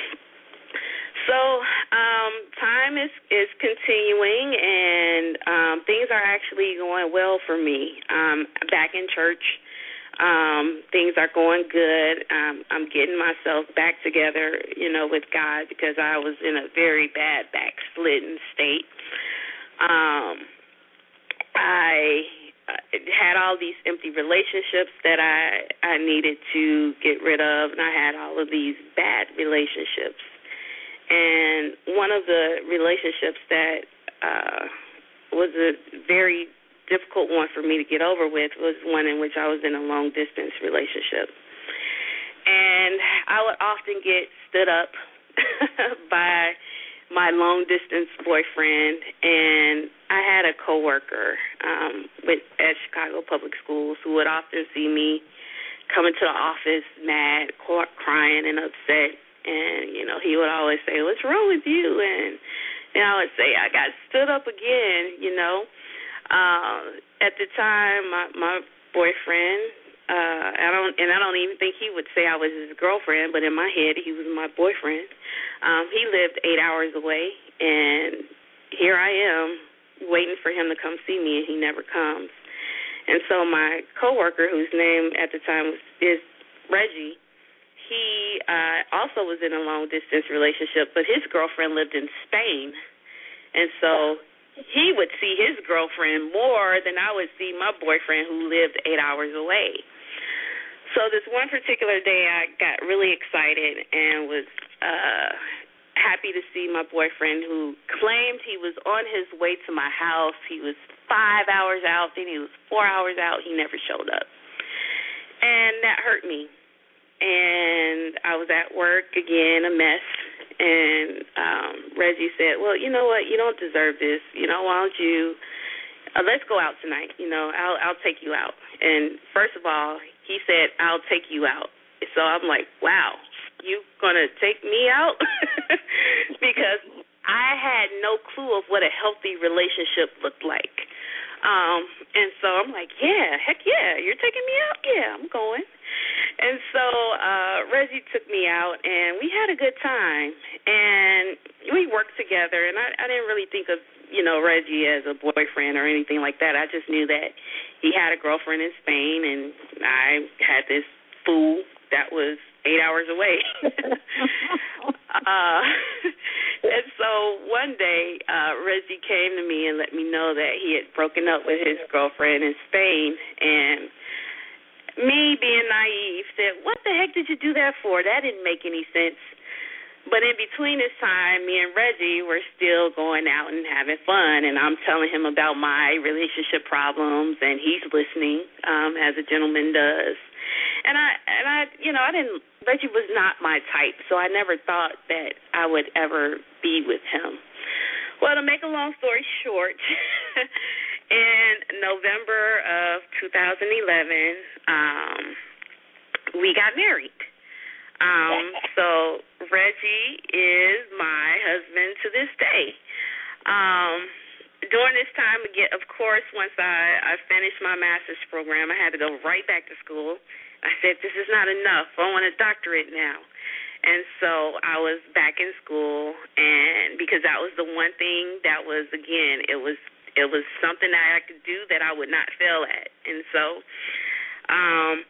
So um, time is, is continuing, and um, things are actually going well for me. Um, back in church, um, things are going good. Um, I'm getting myself back together, you know, with God because I was in a very bad backslidden state. Um, I had all these empty relationships that I, I needed to get rid of, and I had all of these bad relationships. And one of the relationships that uh, was a very difficult one for me to get over with was one in which I was in a long-distance relationship. And I would often get stood up by my long-distance boyfriend, and I had a coworker um, with, at Chicago Public Schools who would often see me coming to the office mad, crying and upset. And, you know, he would always say, "What's wrong with you?" And, and I would say, "I got stood up again," you know. Uh, at the time, my, my boyfriend, uh, I don't, and I don't even think he would say I was his girlfriend, but in my head, he was my boyfriend. Um, he lived eight hours away, and here I am waiting for him to come see me, and he never comes. And so my coworker, whose name at the time was, is Reggie, he uh, also was in a long-distance relationship, but his girlfriend lived in Spain. And so he would see his girlfriend more than I would see my boyfriend who lived eight hours away. So this one particular day I got really excited and was uh, happy to see my boyfriend who claimed he was on his way to my house. He was five hours out, then he was four hours out. He never showed up. And that hurt me. And I was at work again, a mess, and um, Reggie said, "Well, you know what, you don't deserve this, you know, why don't you, uh, let's go out tonight, you know, I'll, I'll take you out." And first of all, he said, "I'll take you out." So I'm like, wow, you going to take me out? Because I had no clue of what a healthy relationship looked like. Um, and so I'm like, yeah, heck yeah, you're taking me out? Yeah, I'm going. And so uh, Reggie took me out, and we had a good time, and we worked together, and I, I didn't really think of, you know, Reggie as a boyfriend or anything like that. I just knew that he had a girlfriend in Spain, and I had this fool that was eight hours away. uh, and so one day, uh, Reggie came to me and let me know that he had broken up with his girlfriend in Spain, and me, being naive, said, "What the heck did you do that for? That didn't make any sense." But in between this time, me and Reggie were still going out and having fun, and I'm telling him about my relationship problems, and he's listening, um, as a gentleman does. And I, and I, you know, I didn't. Reggie was not my type, so I never thought that I would ever be with him. Well, to make a long story short, in November of two thousand eleven, um, we got married. Um, so Reggie is my husband to this day. Um, during this time, again, of course, once I, I finished my master's program, I had to go right back to school. I said, this is not enough. I want a doctorate now. And so I was back in school, and because that was the one thing that was, again, it was it was something that I could do that I would not fail at. And so um,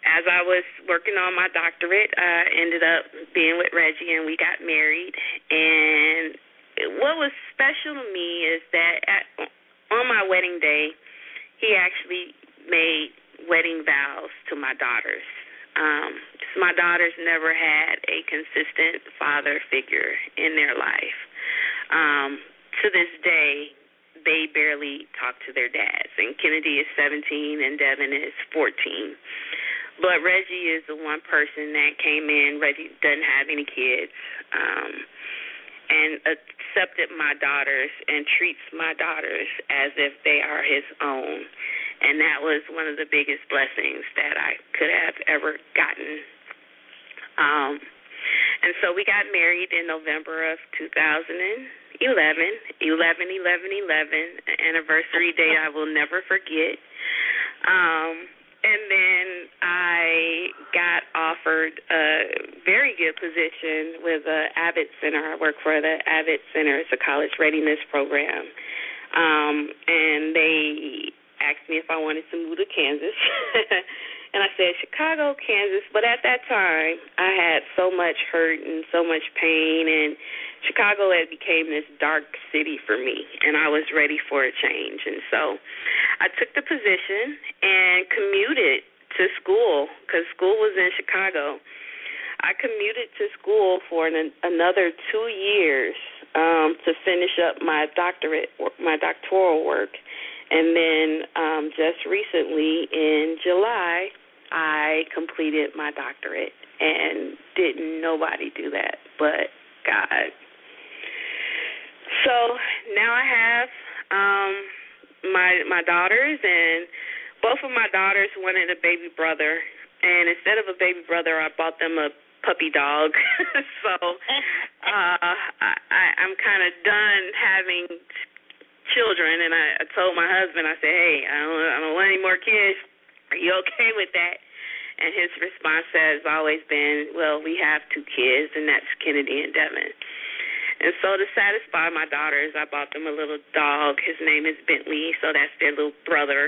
as I was working on my doctorate, I ended up being with Reggie, and we got married. And what was special to me is that at, on my wedding day, he actually made wedding vows to my daughters. Um, my daughters never had a consistent father figure in their life. Um, to this day, they barely talk to their dads. And Kennedy is seventeen and Devin is fourteen. But Reggie is the one person that came in. Reggie doesn't have any kids, um, and accepted my daughters and treats my daughters as if they are his own. And that was one of the biggest blessings that I could have ever gotten. Um, and so we got married in November of two thousand eleven, eleven eleven eleven, an anniversary date I will never forget. Um And then I got offered a very good position with the Abbott Center. I work for the Abbott Center. It's a college readiness program. Um, and they asked me if I wanted to move to Kansas. And I said, Chicago, Kansas. But at that time, I had so much hurt and so much pain, and Chicago had became this dark city for me, and I was ready for a change. And so I took the position and commuted to school because school was in Chicago. I commuted to school for an, another two years um, to finish up my doctorate, my doctoral work. And then um, just recently in July, I completed my doctorate, and didn't nobody do that but God. So now I have um, my my daughters, and both of my daughters wanted a baby brother, and instead of a baby brother, I bought them a puppy dog. So uh, I, I, I'm kind of done having children, and I, I told my husband, I said, hey, I don't, I don't want any more kids. Are you okay with that? And his response has always been, well, we have two kids, and that's Kennedy and Devin. And so to satisfy my daughters, I bought them a little dog. His name is Bentley, so that's their little brother.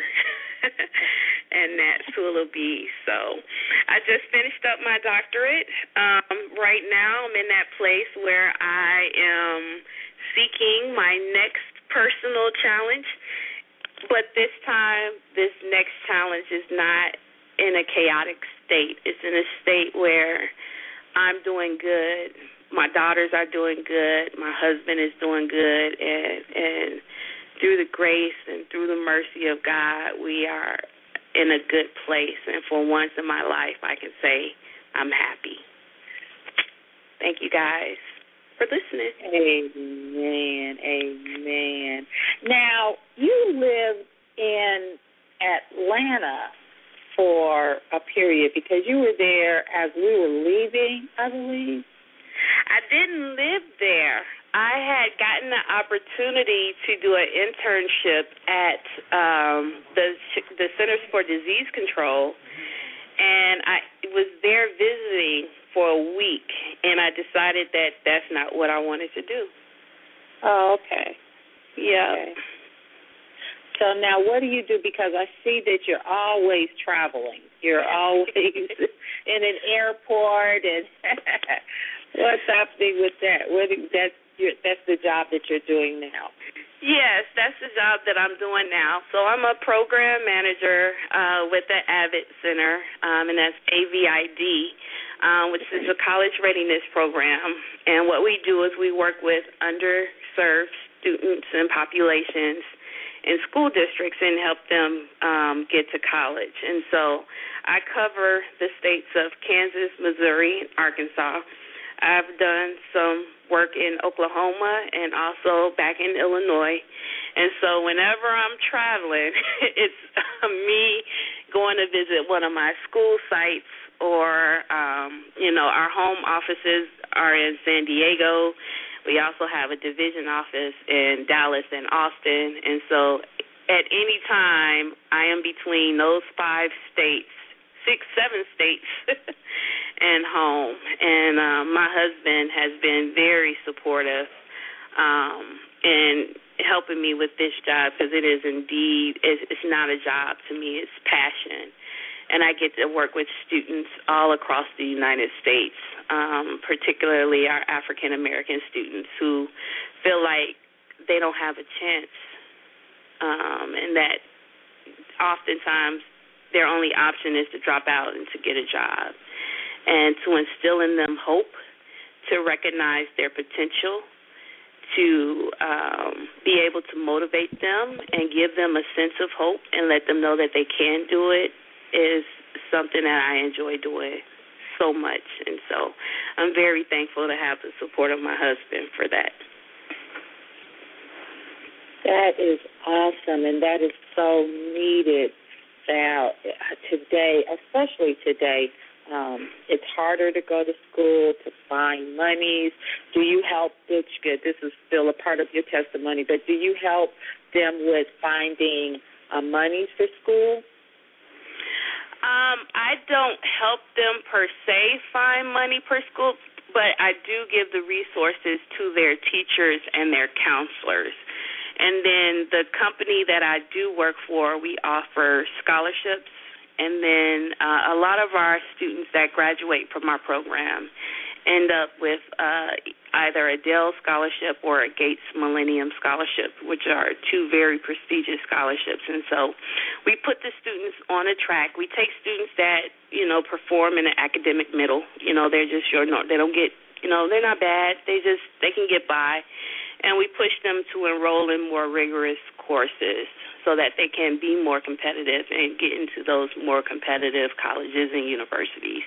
And that's Hula B. So I just finished up my doctorate. Um, right now I'm in that place where I am seeking my next personal challenge. But this time, this next challenge is not in a chaotic state. It's in a state where I'm doing good. My daughters are doing good. My husband is doing good. And, and through the grace and through the mercy of God, we are in a good place. And for once in my life, I can say I'm happy. Thank you, guys, for listening. Amen. Amen. Now, you lived in Atlanta for a period because you were there as we were leaving, I believe. I didn't live there. I had gotten the opportunity to do an internship at um, the the Centers for Disease Control, and I was there visiting for a week, and I decided that that's not what I wanted to do. Oh, okay. Yeah. Okay. So now what do you do? Because I see that you're always traveling. You're always in an airport. And what's happening with that? What, that's, your, that's the job that you're doing now. Yes, that's the job that I'm doing now. So I'm a program manager uh, with the Abbott Center, um, and that's A V I D, um, which is a college readiness program. And what we do is we work with underserved students and populations in school districts and help them um, get to college. And so I cover the states of Kansas, Missouri, and Arkansas. I've done some work in Oklahoma and also back in Illinois. And so whenever I'm traveling, it's me going to visit one of my school sites or, um, you know, our home offices are in San Diego. We also have a division office in Dallas and Austin. And so at any time, I am between those five states, six, seven states, and home. And uh, my husband has been very supportive um, in helping me with this job because it is indeed, it's, it's not a job to me, it's passion. and I get to work with students all across the United States, um, particularly our African American students who feel like they don't have a chance, um, and that oftentimes their only option is to drop out and to get a job, and to instill in them hope, to recognize their potential, to um, be able to motivate them and give them a sense of hope and let them know that they can do it is something that I enjoy doing so much. And so I'm very thankful to have the support of my husband for that. That is awesome, and that is so needed, Val, today, especially today. Um, it's harder to go to school, to find monies. Do you help, this is still a part of your testimony, but do you help them with finding uh, monies for school? Um, I don't help them per se find money per school, but I do give the resources to their teachers and their counselors. And then the company that I do work for, we offer scholarships. And then uh, a lot of our students that graduate from our program end up with uh, either a Dell Scholarship or a Gates Millennium Scholarship, which are two very prestigious scholarships. And so we put the students on a track. We take students that, you know, perform in the academic middle. You know, they're just sure, no, they don't get, you know, they're not bad. They just, they can get by. And we push them to enroll in more rigorous courses so that they can be more competitive and get into those more competitive colleges and universities.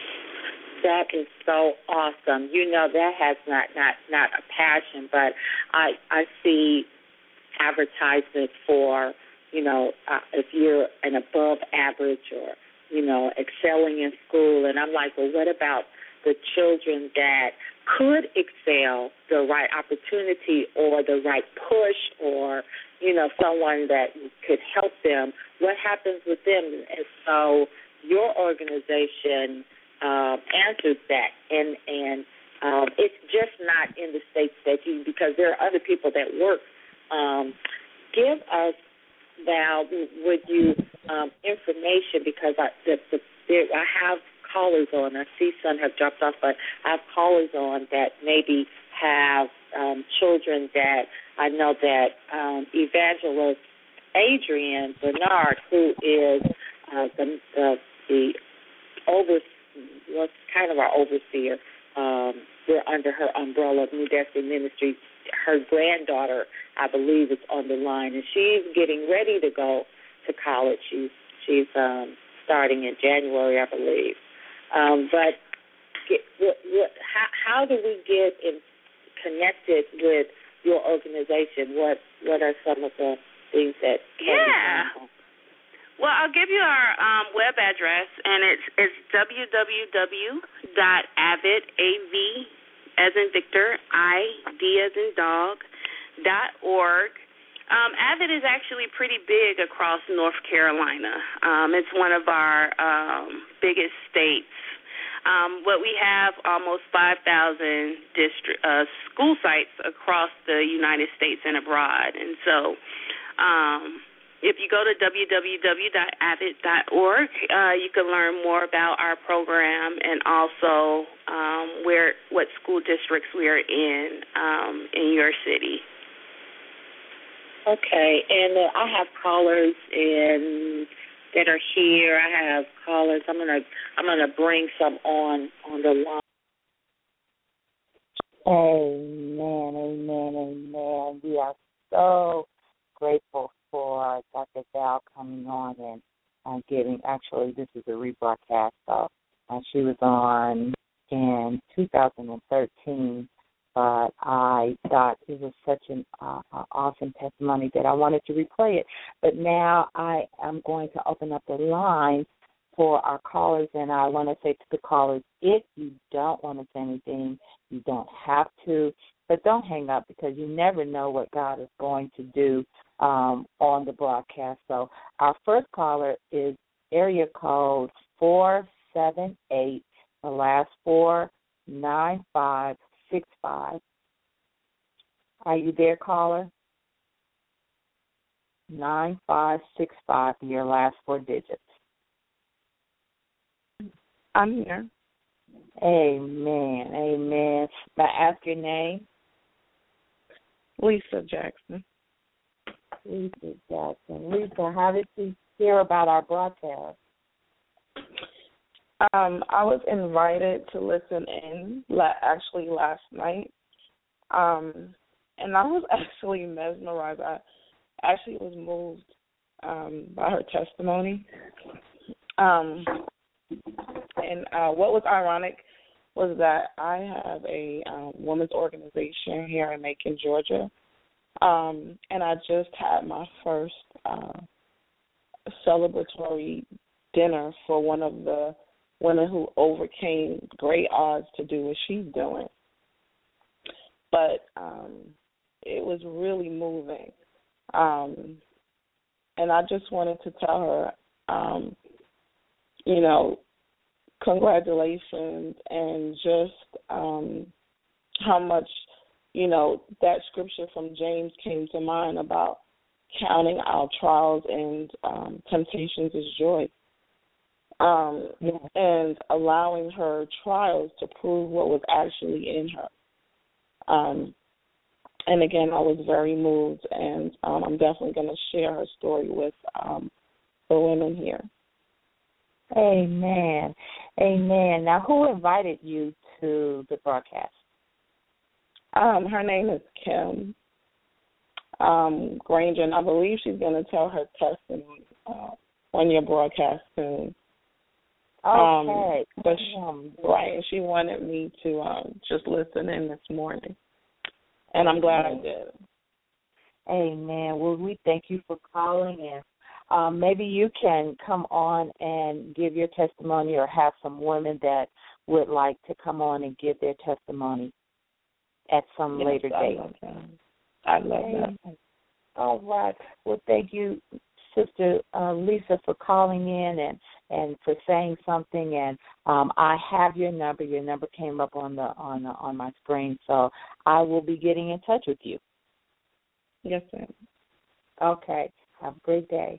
That is so awesome. You know, that has not, not, not a passion, but I I see advertisements for, you know, uh, if you're an above average or, you know, excelling in school, and I'm like, well, what about the children that could excel, the right opportunity or the right push or, you know, someone that could help them? What happens with them? And so your organization uh, answers that, and, and um, it's just not in the states that you, because there are other people that work. Um, give us, Val, would you, um, information, because I, the, the, there, I have callers on. I see some have dropped off, but I have callers on that maybe have um, children that I know that um, Evangelist Adrian Bernard, who is uh, the, the, the over, well, kind of our overseer, um, we're under her umbrella of New Destiny Ministries. Her granddaughter, I believe, is on the line, and she's getting ready to go to college. She's, she's um, starting in January, I believe. Um, but get, what, what, how, how do we get in, connected with your organization? What What are some of the things that can yeah. be done? Well, I'll give you our um, web address, and it's it's w w w dot avid, A V as in Victor, I, D as in dog, dot org. Um, Avid is actually pretty big across North Carolina. Um, it's one of our um, biggest states. Um, but we have almost five thousand district uh, school sites across the United States and abroad. And so um, if you go to w w w dot avid dot org, uh, you can learn more about our program and also um, where what school districts we are in um, in your city. Okay, and uh, I have callers in that are here. I have callers. I'm gonna I'm gonna bring some on on the line. Amen, amen, amen. We are so grateful for Doctor Val coming on and uh, giving. Actually, this is a rebroadcast. So, uh, she was on in two thousand thirteen. But I thought it was such an uh, awesome testimony that I wanted to replay it. But now I am going to open up the line for our callers, and I want to say to the callers, if you don't want to say anything, you don't have to, but don't hang up because you never know what God is going to do um, on the broadcast. So our first caller is area code four seven eight, the last four, nine five. Six five. Are you there, caller? Nine five six five. Your last four digits. I'm here. Amen. Amen. May I ask your name? Lisa Jackson. Lisa Jackson. Lisa, how did you hear about our broadcast? Um, I was invited to listen in la- actually last night, um, and I was actually mesmerized. I actually was moved um, by her testimony. Um, and uh, what was ironic was that I have a um, women's organization here in Macon, Georgia, um, and I just had my first uh, celebratory dinner for one of the women who overcame great odds to do what she's doing. But um, it was really moving. Um, and I just wanted to tell her, um, you know, congratulations, and just um, how much, you know, that scripture from James came to mind about counting our trials and um, temptations as joy. Um, Yeah. and allowing her trials to prove what was actually in her. Um, and again, I was very moved, and um, I'm definitely going to share her story with um, the women here. Amen. Amen. Now, who invited you to the broadcast? Um, her name is Kim um, Granger, and I believe she's going to tell her testimony uh, on your broadcast soon. Okay. Um, but she, right, and she wanted me to um, just listen in this morning, and I'm glad I did. Amen. Well, we thank you for calling, and um, maybe you can come on and give your testimony, or have some women that would like to come on and give their testimony at some Yes, later I date. love that. I love Amen. that. All right. Well, thank you, Sister uh, Lisa, for calling in and, and for saying something. And um, I have your number. Your number came up on the on the, on my screen, so I will be getting in touch with you. Yes, ma'am. Okay. Have a great day.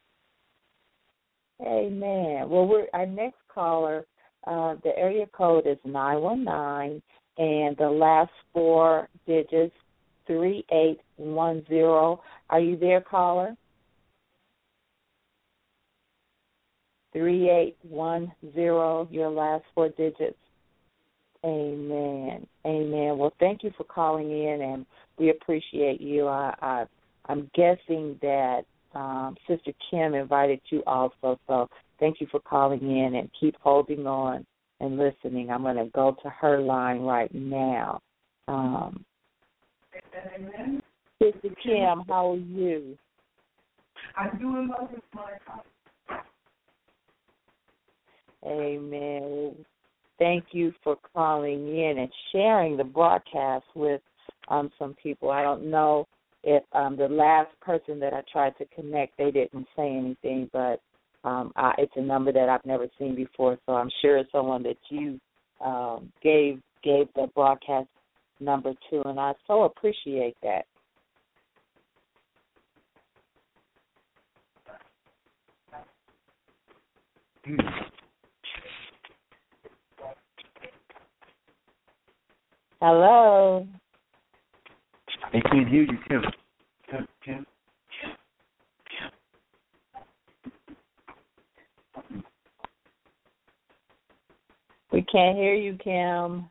Amen. Well, we're our next caller. Uh, the area code is nine one nine, and the last four digits three eight one zero. Are you there, caller? three eight one zero, your last four digits. Amen. Amen. Well, thank you for calling in, and we appreciate you. I, I, I'm guessing that um, Sister Kim invited you also, so thank you for calling in, and keep holding on and listening. I'm going to go to her line right now. Um, Sister Kim, how are you? I'm doing well with my Amen. Thank you for calling in and sharing the broadcast with um, some people. I don't know if um, the last person that I tried to connect, they didn't say anything, but um, I, it's a number that I've never seen before, so I'm sure it's someone that you um, gave gave the broadcast number to, and I so appreciate that. Hello. I can't hear you, Kim. Kim, Kim. We can't hear you, Kim.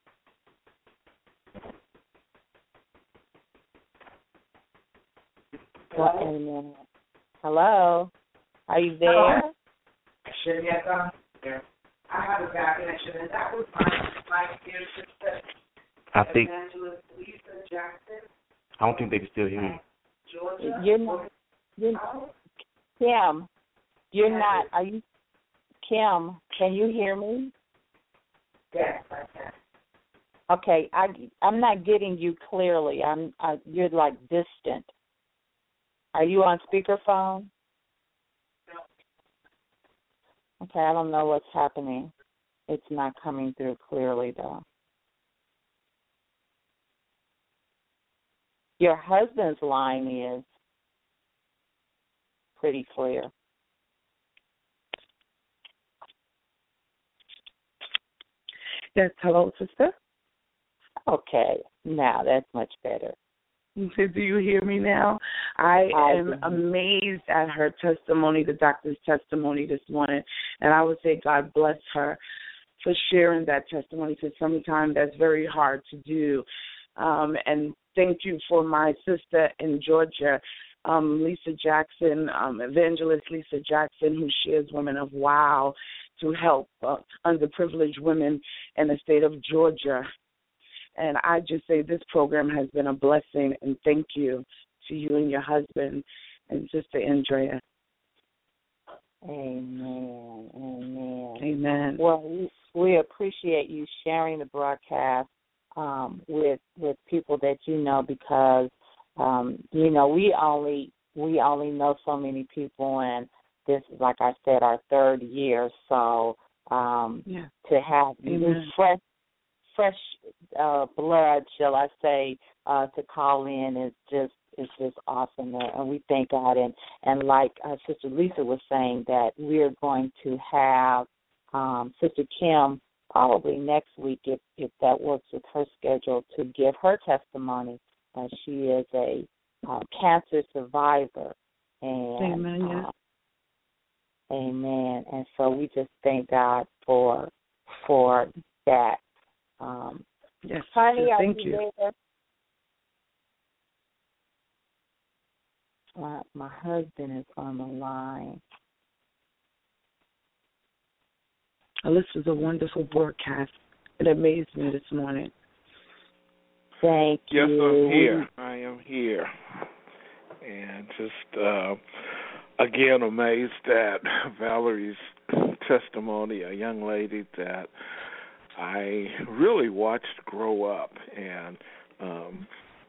Hello. Hello. Are you there? Hello? Yes, I'm there. I have a bad connection, and that was my, my dear sister, I think. Evangelist Lisa Jackson. I don't think they can still hear me. Georgia. You're not. You're, Kim, you're not. Are you? Kim, can you hear me? Yes, I can. Okay, I I'm not getting you clearly. I'm. I, you're like distant. Are you on speakerphone? No. Okay, I don't know what's happening. It's not coming through clearly though. Your husband's line is pretty clear. Yes, hello, sister. Okay, now that's much better. Do you hear me now? I, I am do. amazed at her testimony, the doctor's testimony this morning, and I would say God bless her for sharing that testimony, because sometimes that's very hard to do. Um, and thank you for my sister in Georgia, um, Lisa Jackson, um, evangelist Lisa Jackson, who shares Women of Wow to help uh, underprivileged women in the state of Georgia. And I just say this program has been a blessing, and thank you to you and your husband and Sister Andrea. Amen. Amen. Amen. Well, we, we appreciate you sharing the broadcast um, with with people that you know, because um, you know we only we only know so many people, and this is, like I said, our third year. So um, yeah. to have this fresh fresh uh, blood, shall I say, uh, to call in is just is just awesome, and we thank God. And and like uh, Sister Lisa was saying, that we're going to have um, Sister Kim probably next week, if if that works with her schedule, to give her testimony. Uh, she is a uh, cancer survivor, and amen. Yes. Uh, amen. And so we just thank God for for that. Um, yes, honey, are thank you, you. there? My, my husband is on the line. Well, this was a wonderful broadcast. It amazed me this morning. Thank yes, you. Yes, I'm here. I am here. And just, uh, again, amazed at Valerie's testimony, a young lady that I really watched grow up, and um,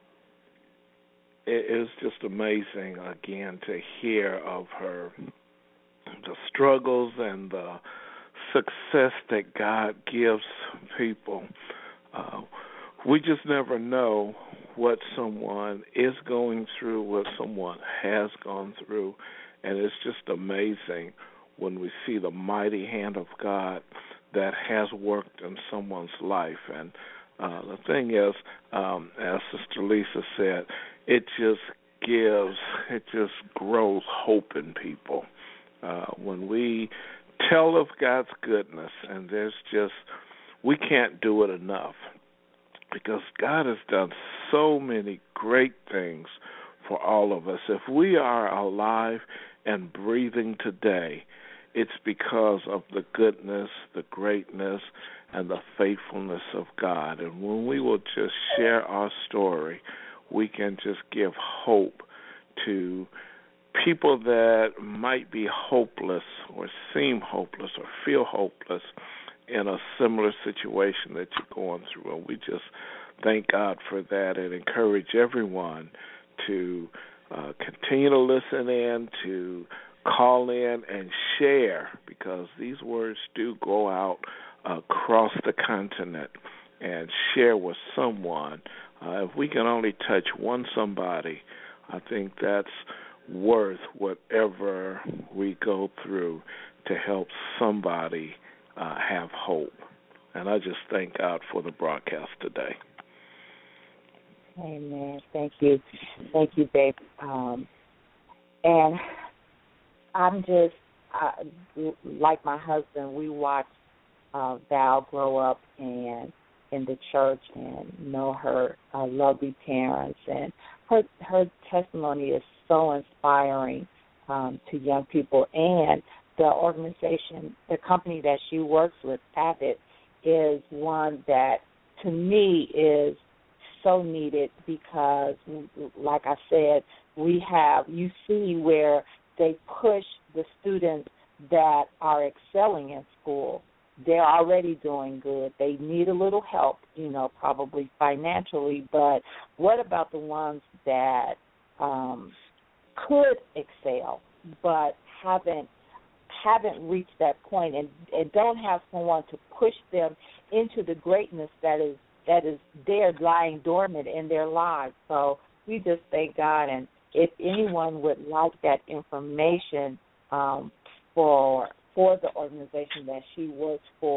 it is just amazing, again, to hear of her, the struggles and the success that God gives people. Uh, we just never know what someone is going through, what someone has gone through, and it's just amazing when we see the mighty hand of God that has worked in someone's life. And uh, the thing is, um, as Sister Lisa said, it just gives, it just grows hope in people. Uh, when we tell of God's goodness, and there's just, we can't do it enough, because God has done so many great things for all of us. If we are alive and breathing today, it's because of the goodness, the greatness, and the faithfulness of God. And when we will just share our story, we can just give hope to people that might be hopeless or seem hopeless or feel hopeless in a similar situation that you're going through. And we just thank God for that and encourage everyone to uh, continue to listen in, to call in and share, because these words do go out uh, across the continent, and share with someone. Uh, if we can only touch one somebody, I think that's worth whatever we go through to help somebody uh, have hope. And I just thank God for the broadcast today. Amen. Thank you. Thank you, babe. Um, and I'm just, uh, like my husband, we watched uh, Val grow up and in the church and know her uh, lovely parents. And her her testimony is so inspiring um, to young people. And the organization, the company that she works with, Abbott, is one that, to me, is so needed, because, like I said, we have, you see where they push the students that are excelling in school. They're already doing good. They need a little help, you know, probably financially, but what about the ones that um, could excel but haven't haven't reached that point and, and don't have someone to push them into the greatness that is that is there lying dormant in their lives? So we just thank God. And if anyone would like that information um, for for the organization that she works for,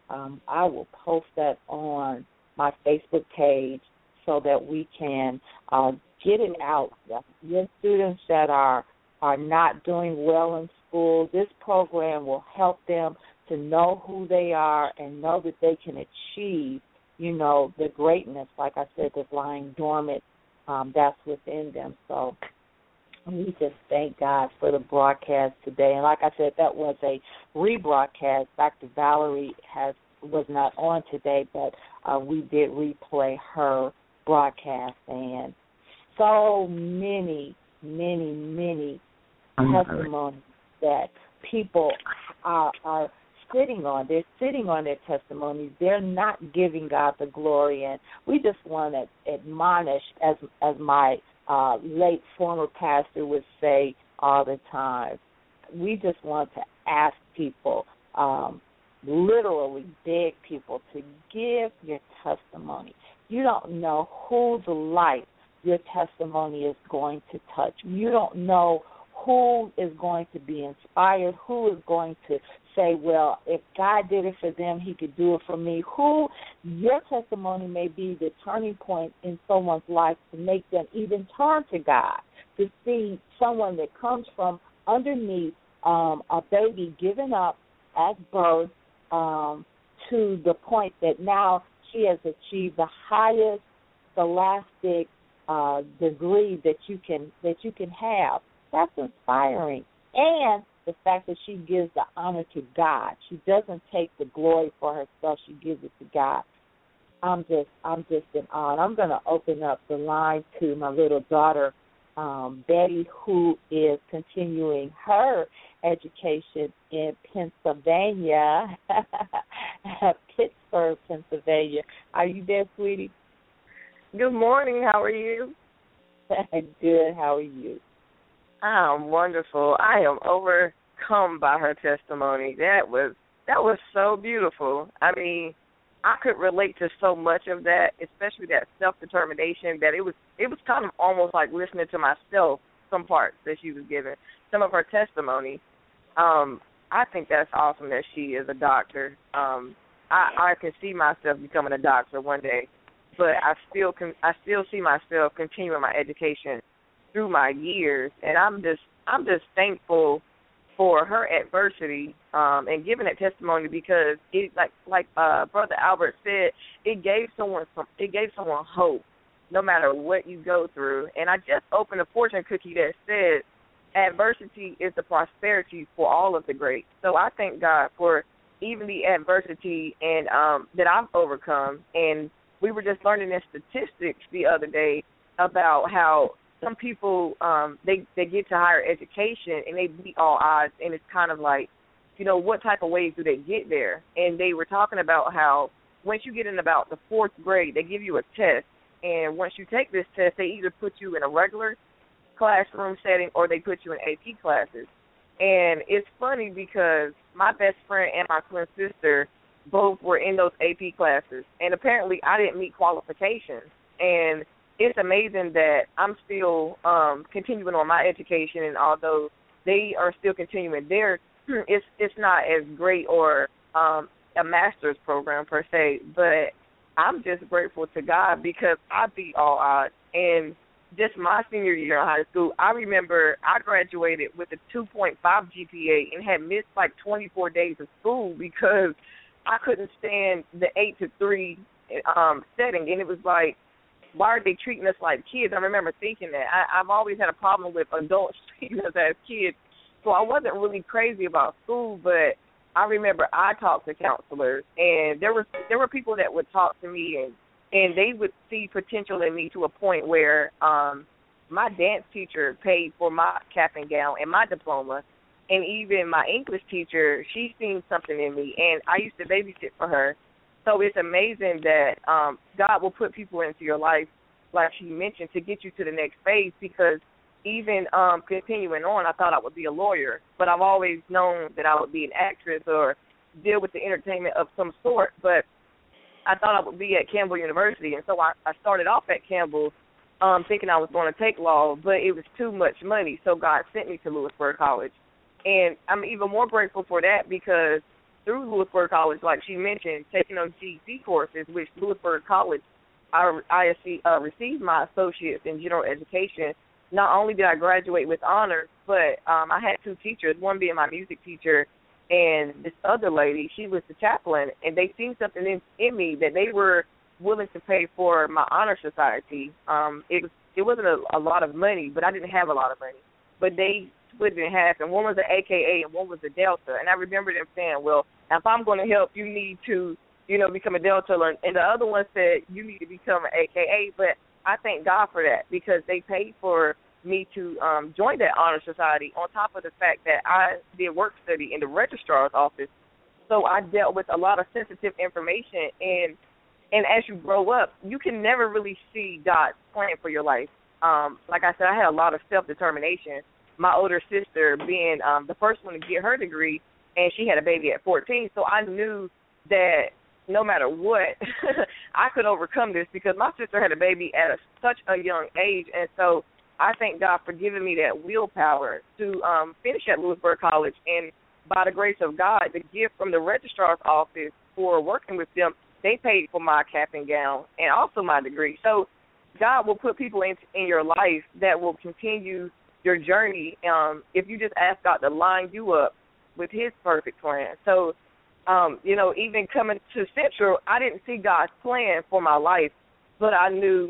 um, I will post that on my Facebook page so that we can uh, get it out. Your students that are are not doing well in school, this program will help them to know who they are and know that they can achieve, you know, the greatness, like I said, that's lying dormant, um, that's within them. So we just thank God for the broadcast today. And like I said, that was a rebroadcast. Doctor Valerie has was not on today, but uh, we did replay her broadcast. And so many, many, many testimonies that people are, are sitting on. They're sitting on their testimonies. They're not giving God the glory. And we just want to admonish, as as my uh, late former pastor would say all the time, we just want to ask people, um, literally beg people to give your testimony. You don't know whose life your testimony is going to touch. You don't know who is going to be inspired, who is going to say, well, if God did it for them, he could do it for me. Who, your testimony may be the turning point in someone's life to make them even turn to God, to see someone that comes from underneath um, a baby given up at birth um, to the point that now she has achieved the highest scholastic uh, degree that you can that you can have. That's inspiring. And the fact that she gives the honor to God. She doesn't take the glory for herself. She gives it to God. I'm just I'm just in awe. And I'm going to open up the line to my little daughter, um, Betty, who is continuing her education in Pennsylvania, Pittsburgh, Pennsylvania. Are you there, sweetie? Good morning. How are you? Good. How are you? I'm wonderful. I am overcome by her testimony. That was that was so beautiful. I mean, I could relate to so much of that, especially that self-determination, that it was it was kind of almost like listening to myself, some parts that she was giving, some of her testimony. Um, I think that's awesome that she is a doctor. Um, I, I can see myself becoming a doctor one day, but I still can, I still see myself continuing my education through my years, and I'm just I'm just thankful for her adversity um, and giving that testimony, because it like like uh, Brother Albert said, it gave someone some it gave someone hope no matter what you go through. And I just opened a fortune cookie that said adversity is the prosperity for all of the great. So I thank God for even the adversity and um, that I've overcome. And we were just learning in statistics the other day about how some people, um, they, they get to higher education and they beat all odds, and it's kind of like, you know, what type of ways do they get there? And they were talking about how once you get in about the fourth grade, they give you a test, and once you take this test, they either put you in a regular classroom setting or they put you in A P classes. And it's funny because my best friend and my twin sister both were in those A P classes, and apparently I didn't meet qualifications. And it's amazing that I'm still um, continuing on my education, and although they are still continuing theirs, it's it's not as great or um, a master's program per se, but I'm just grateful to God because I beat all odds. And just my senior year in high school, I remember I graduated with a two point five G P A and had missed like twenty-four days of school because I couldn't stand the eight to three um, setting, and it was like, why are they treating us like kids? I remember thinking that. I, I've always had a problem with adults treating us as kids, so I wasn't really crazy about school, but I remember I talked to counselors, and there was there were people that would talk to me, and, and they would see potential in me to a point where um, my dance teacher paid for my cap and gown and my diploma, and even my English teacher, she seen something in me, and I used to babysit for her. So it's amazing that um, God will put people into your life, like she mentioned, to get you to the next phase, because even um, continuing on, I thought I would be a lawyer, but I've always known that I would be an actress or deal with the entertainment of some sort, but I thought I would be at Campbell University, and so I, I started off at Campbell um, thinking I was going to take law, but it was too much money, so God sent me to Lewisburg College. And I'm even more grateful for that because through Lewisburg College, like she mentioned, taking those G E D courses, which Lewisburg College, I, I uh, received my associates in general education. Not only did I graduate with honors, but um, I had two teachers, one being my music teacher, and this other lady, she was the chaplain, and they seen something in, in me that they were willing to pay for my honor society. Um, it was it wasn't a, a lot of money, but I didn't have a lot of money. But they split it in half, and one was an A K A and one was a Delta. And I remember them saying, well, if I'm going to help, you need to, you know, become a Delta. And the other one said, you need to become an A K A. But I thank God for that, because they paid for me to um, join that honor society, on top of the fact that I did work study in the registrar's office. So I dealt with a lot of sensitive information, and and as you grow up, you can never really see God's plan for your life. Um, like I said, I had a lot of self-determination. My older sister being um, the first one to get her degree, and she had a baby at fourteen, so I knew that no matter what, I could overcome this, because my sister had a baby at a, such a young age, and so I thank God for giving me that willpower to um, finish at Lewisburg College. And by the grace of God, the gift from the registrar's office for working with them, they paid for my cap and gown and also my degree. So God will put people in, in your life that will continue your journey um, if you just ask God to line you up with his perfect plan. So, um, you know, even coming to Central, I didn't see God's plan for my life, but I knew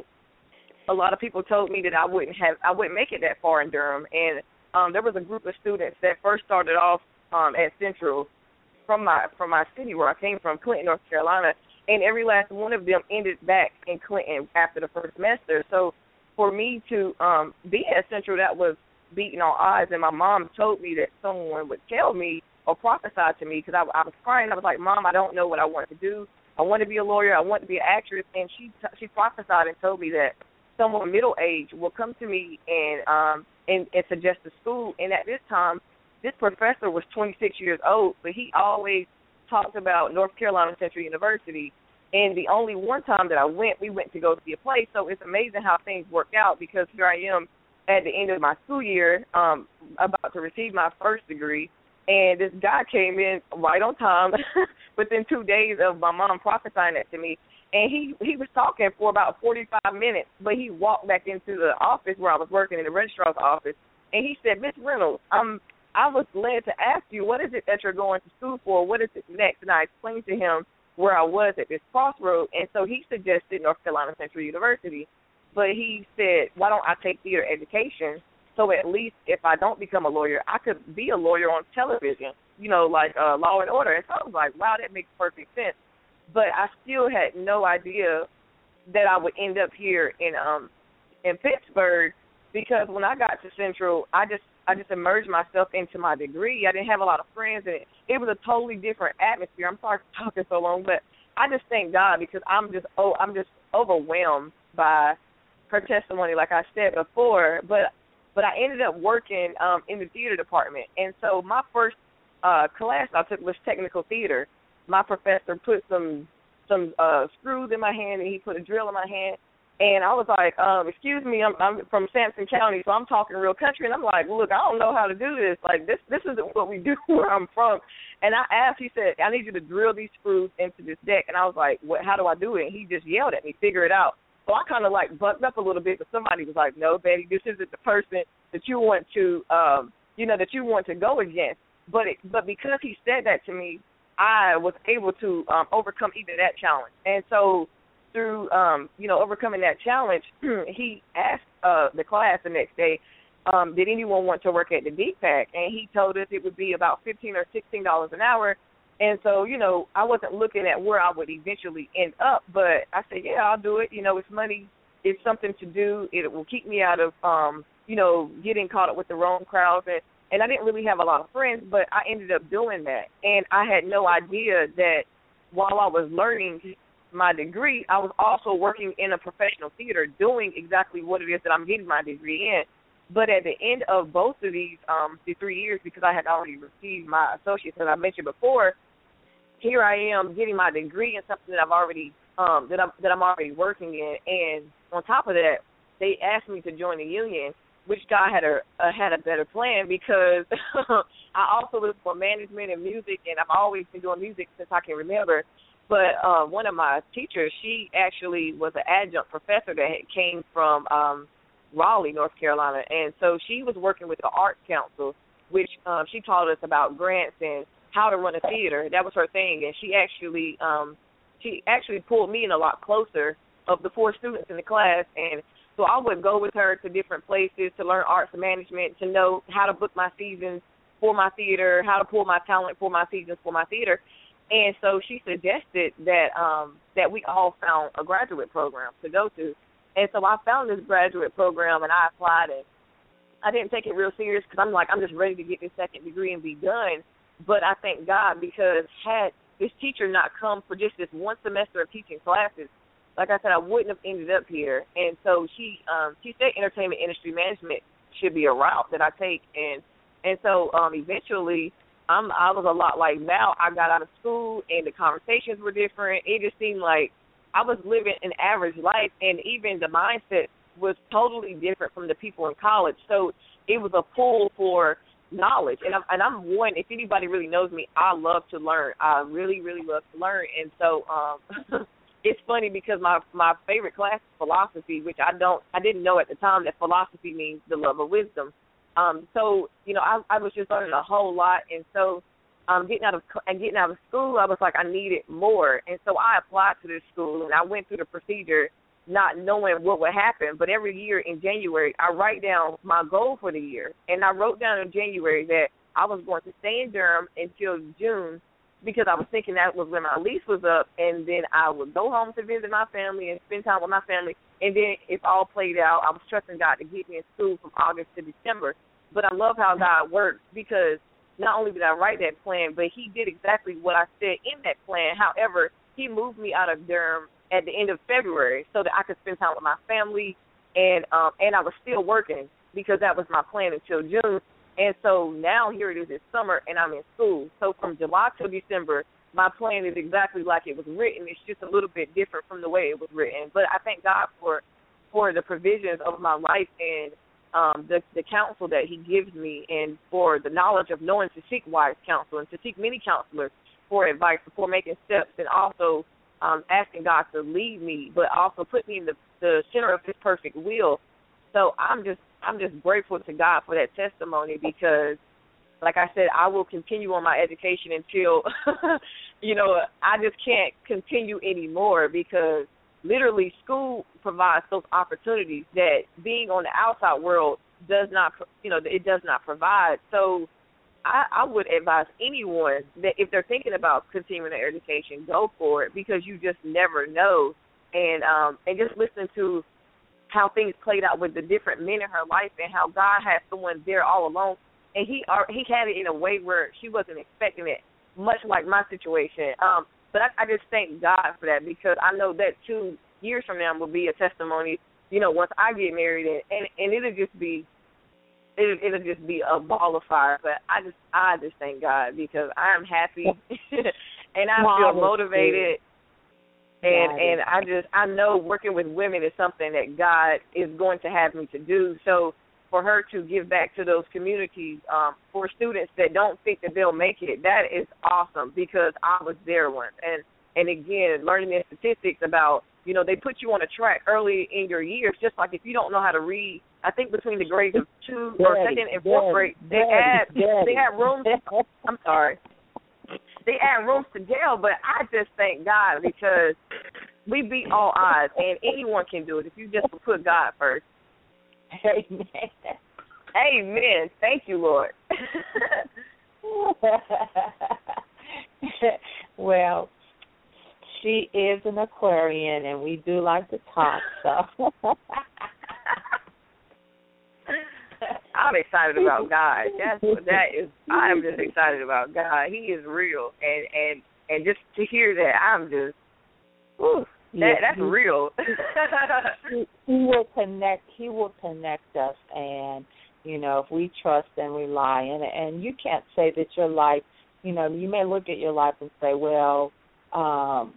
a lot of people told me that I wouldn't have, I wouldn't make it that far in Durham. And um, there was a group of students that first started off um, at Central from my from my city where I came from, Clinton, North Carolina, and every last one of them ended back in Clinton after the first semester. So for me to um, be at Central, that was beating all odds. And my mom told me that someone would tell me or prophesy to me, because I, I was crying. I was like, Mom, I don't know what I want to do. I want to be a lawyer. I want to be an actress. And she she prophesied and told me that someone middle age will come to me and um and, and suggest a school. And at this time, this professor was twenty-six years old, but he always talked about North Carolina Central University. And the only one time that I went, we went to go see a play. So it's amazing how things work out, because here I am at the end of my school year, um, about to receive my first degree, and this guy came in right on time within two days of my mom prophesying that to me. And he, he was talking for about forty-five minutes, but he walked back into the office where I was working, in the registrar's office, and he said, Miss Reynolds, I'm, I was led to ask you, what is it that you're going to school for? What is it next? And I explained to him where I was at this crossroad, and so he suggested North Carolina Central University. But he said, why don't I take theater education, so at least if I don't become a lawyer, I could be a lawyer on television, you know, like uh, Law and Order. And so I was like, wow, that makes perfect sense. But I still had no idea that I would end up here in um in Pittsburgh, because when I got to Central, I just I just immersed myself into my degree. I didn't have a lot of friends, and it, it was a totally different atmosphere. I'm sorry for talking so long, but I just thank God, because I'm just oh I'm just overwhelmed by her testimony, like I said before. But but I ended up working um, in the theater department, and so my first uh, class I took was technical theater. My professor put some some uh, screws in my hand, and he put a drill in my hand. And I was like, um, excuse me, I'm, I'm from Sampson County, so I'm talking real country. And I'm like, look, I don't know how to do this. Like, this this isn't what we do where I'm from. And I asked, he said, I need you to drill these screws into this deck. And I was like, what? How do I do it? And he just yelled at me, figure it out. So I kind of, like, bucked up a little bit, but somebody was like, no, Betty, this isn't the person that you want to, um, you know, that you want to go against. But it, but because he said that to me, I was able to um, overcome even that challenge. And so through, um, you know, overcoming that challenge, he asked uh, the class the next day, um, did anyone want to work at the D PAC? And he told us it would be about fifteen or sixteen dollars an hour. And so, you know, I wasn't looking at where I would eventually end up, but I said, yeah, I'll do it. You know, it's money. It's something to do. It will keep me out of, um, you know, getting caught up with the wrong crowds. And, and I didn't really have a lot of friends, but I ended up doing that. And I had no idea that while I was learning my degree, I was also working in a professional theater doing exactly what it is that I'm getting my degree in. But at the end of both of these um, the three years, because I had already received my associates, as I mentioned before, here I am getting my degree in something that I've already um, that I'm that I'm already working in. And on top of that, they asked me to join the union, which God had a uh, had a better plan because I also look for management and music, and I've always been doing music since I can remember. But uh, one of my teachers, she actually was an adjunct professor that came from um, Raleigh, North Carolina, and so she was working with the Arts Council, which um, she taught us about grants and how to run a theater. That was her thing, and she actually um, she actually pulled me in a lot closer of the four students in the class, and so I would go with her to different places to learn arts management, to know how to book my seasons for my theater, how to pull my talent for my seasons for my theater. And so she suggested that um, that we all found a graduate program to go to. And so I found this graduate program, and I applied it. I didn't take it real serious because I'm like, I'm just ready to get this second degree and be done. But I thank God because had this teacher not come for just this one semester of teaching classes, like I said, I wouldn't have ended up here. And so she um, she said entertainment industry management should be a route that I take. And and so um, eventually I'm, I was a lot like Mal. I got out of school, and the conversations were different. It just seemed like I was living an average life, and even the mindset was totally different from the people in college. So it was a pull for knowledge. And I'm, and I'm one, if anybody really knows me, I love to learn. I really, really love to learn. And so um, it's funny because my, my favorite class is philosophy, which I don't, I didn't know at the time that philosophy means the love of wisdom. Um, so, you know, I, I was just learning a whole lot. And so um, getting out of and getting out of school, I was like, I needed more. And so I applied to this school, and I went through the procedure not knowing what would happen. But every year in January, I write down my goal for the year. And I wrote down in January that I was going to stay in Durham until June because I was thinking that was when my lease was up, and then I would go home to visit my family and spend time with my family. And then it all played out. I was trusting God to get me in school from August to December. But I love how God works because not only did I write that plan, but he did exactly what I said in that plan. However, he moved me out of Durham at the end of February so that I could spend time with my family, and um, and I was still working because that was my plan until June. And so now here it is this summer, and I'm in school. So from July to December, my plan is exactly like it was written. It's just a little bit different from the way it was written. But I thank God for for the provisions of my life and um, the, the counsel that he gives me, and for the knowledge of knowing to seek wise counsel and to seek many counselors for advice before making steps, and also um, asking God to lead me, but also put me in the, the center of his perfect will. So I'm just I'm just grateful to God for that testimony because, like I said, I will continue on my education until, you know, I just can't continue anymore because literally school provides those opportunities that being on the outside world does not, you know, it does not provide. So I, I would advise anyone that if they're thinking about continuing their education, go for it because you just never know. And um, and just listening to how things played out with the different men in her life and how God had someone there all along. And he he had it in a way where she wasn't expecting it, much like my situation. Um, but I, I just thank God for that because I know that two years from now will be a testimony, you know, once I get married. And, and, and it'll just be it'll, it'll just be a ball of fire. But I just I just thank God because I'm happy and I feel motivated. And and I just, I know working with women is something that God is going to have me to do. So for her to give back to those communities, um, for students that don't think that they'll make it, that is awesome because I was there once. And, and again, learning the statistics about, you know, they put you on a track early in your years, just like if you don't know how to read, I think between the grades of two or second and fourth grade, they add, they add rooms. I'm sorry. They add rooms to jail, but I just thank God because we beat all odds, and anyone can do it if you just put God first. Amen. Amen. Thank you, Lord. Well, she is an Aquarian, and we do like to talk, so. I'm excited about God. That's what that is. I am just excited about God. He is real, and and, and just to hear that, I'm just, whew, that yeah, that's he, real. he, he will connect. He will connect us, and you know, if we trust and rely, and and you can't say that your life, you know, you may look at your life and say, well, um,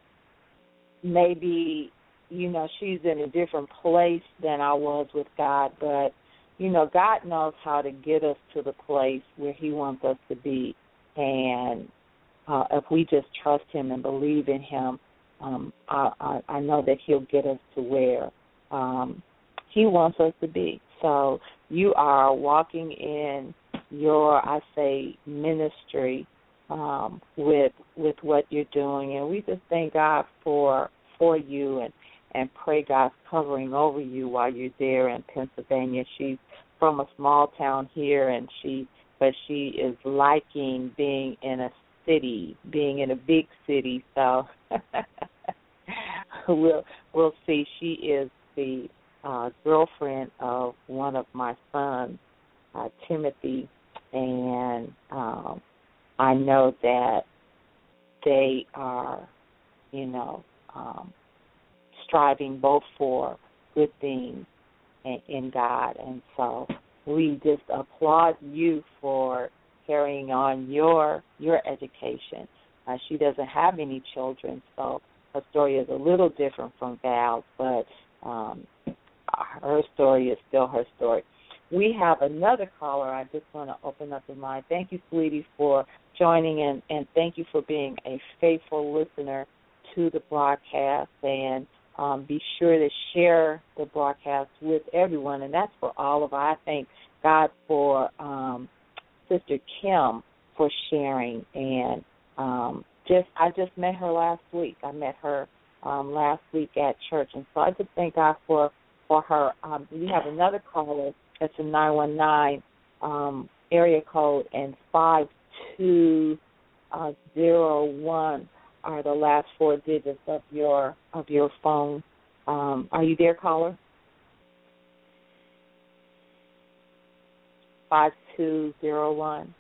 maybe, you know, she's in a different place than I was with God, but you know, God knows how to get us to the place where he wants us to be. And uh, if we just trust him and believe in him, um, I, I, I know that he'll get us to where um, he wants us to be. So you are walking in your, I say, ministry um, with with what you're doing. And we just thank God for for you and, and pray God's covering over you while you're there in Pennsylvania. She's from a small town here, and she but she is liking being in a city, being in a big city. So we'll we'll see. She is the uh, girlfriend of one of my sons, uh, Timothy, and um, I know that they are, you know, um, striving both for good things in, in God, and so we just applaud you for carrying on your your education. Uh, she doesn't have any children, so her story is a little different from Val's, but um, her story is still her story. We have another caller. I just want to open up the line. Thank you, sweetie, for joining in, and thank you for being a faithful listener to the broadcast. And um, be sure to share the broadcast with everyone, and that's for all of us. I thank God for um, Sister Kim for sharing, and um, just I just met her last week. I met her um, last week at church, and so I just thank God for for her. Um, we have another caller. That's a nine one nine um, area code, and five two zero one are the last four digits of your of your phone. Um, are you there, caller? five two zero one.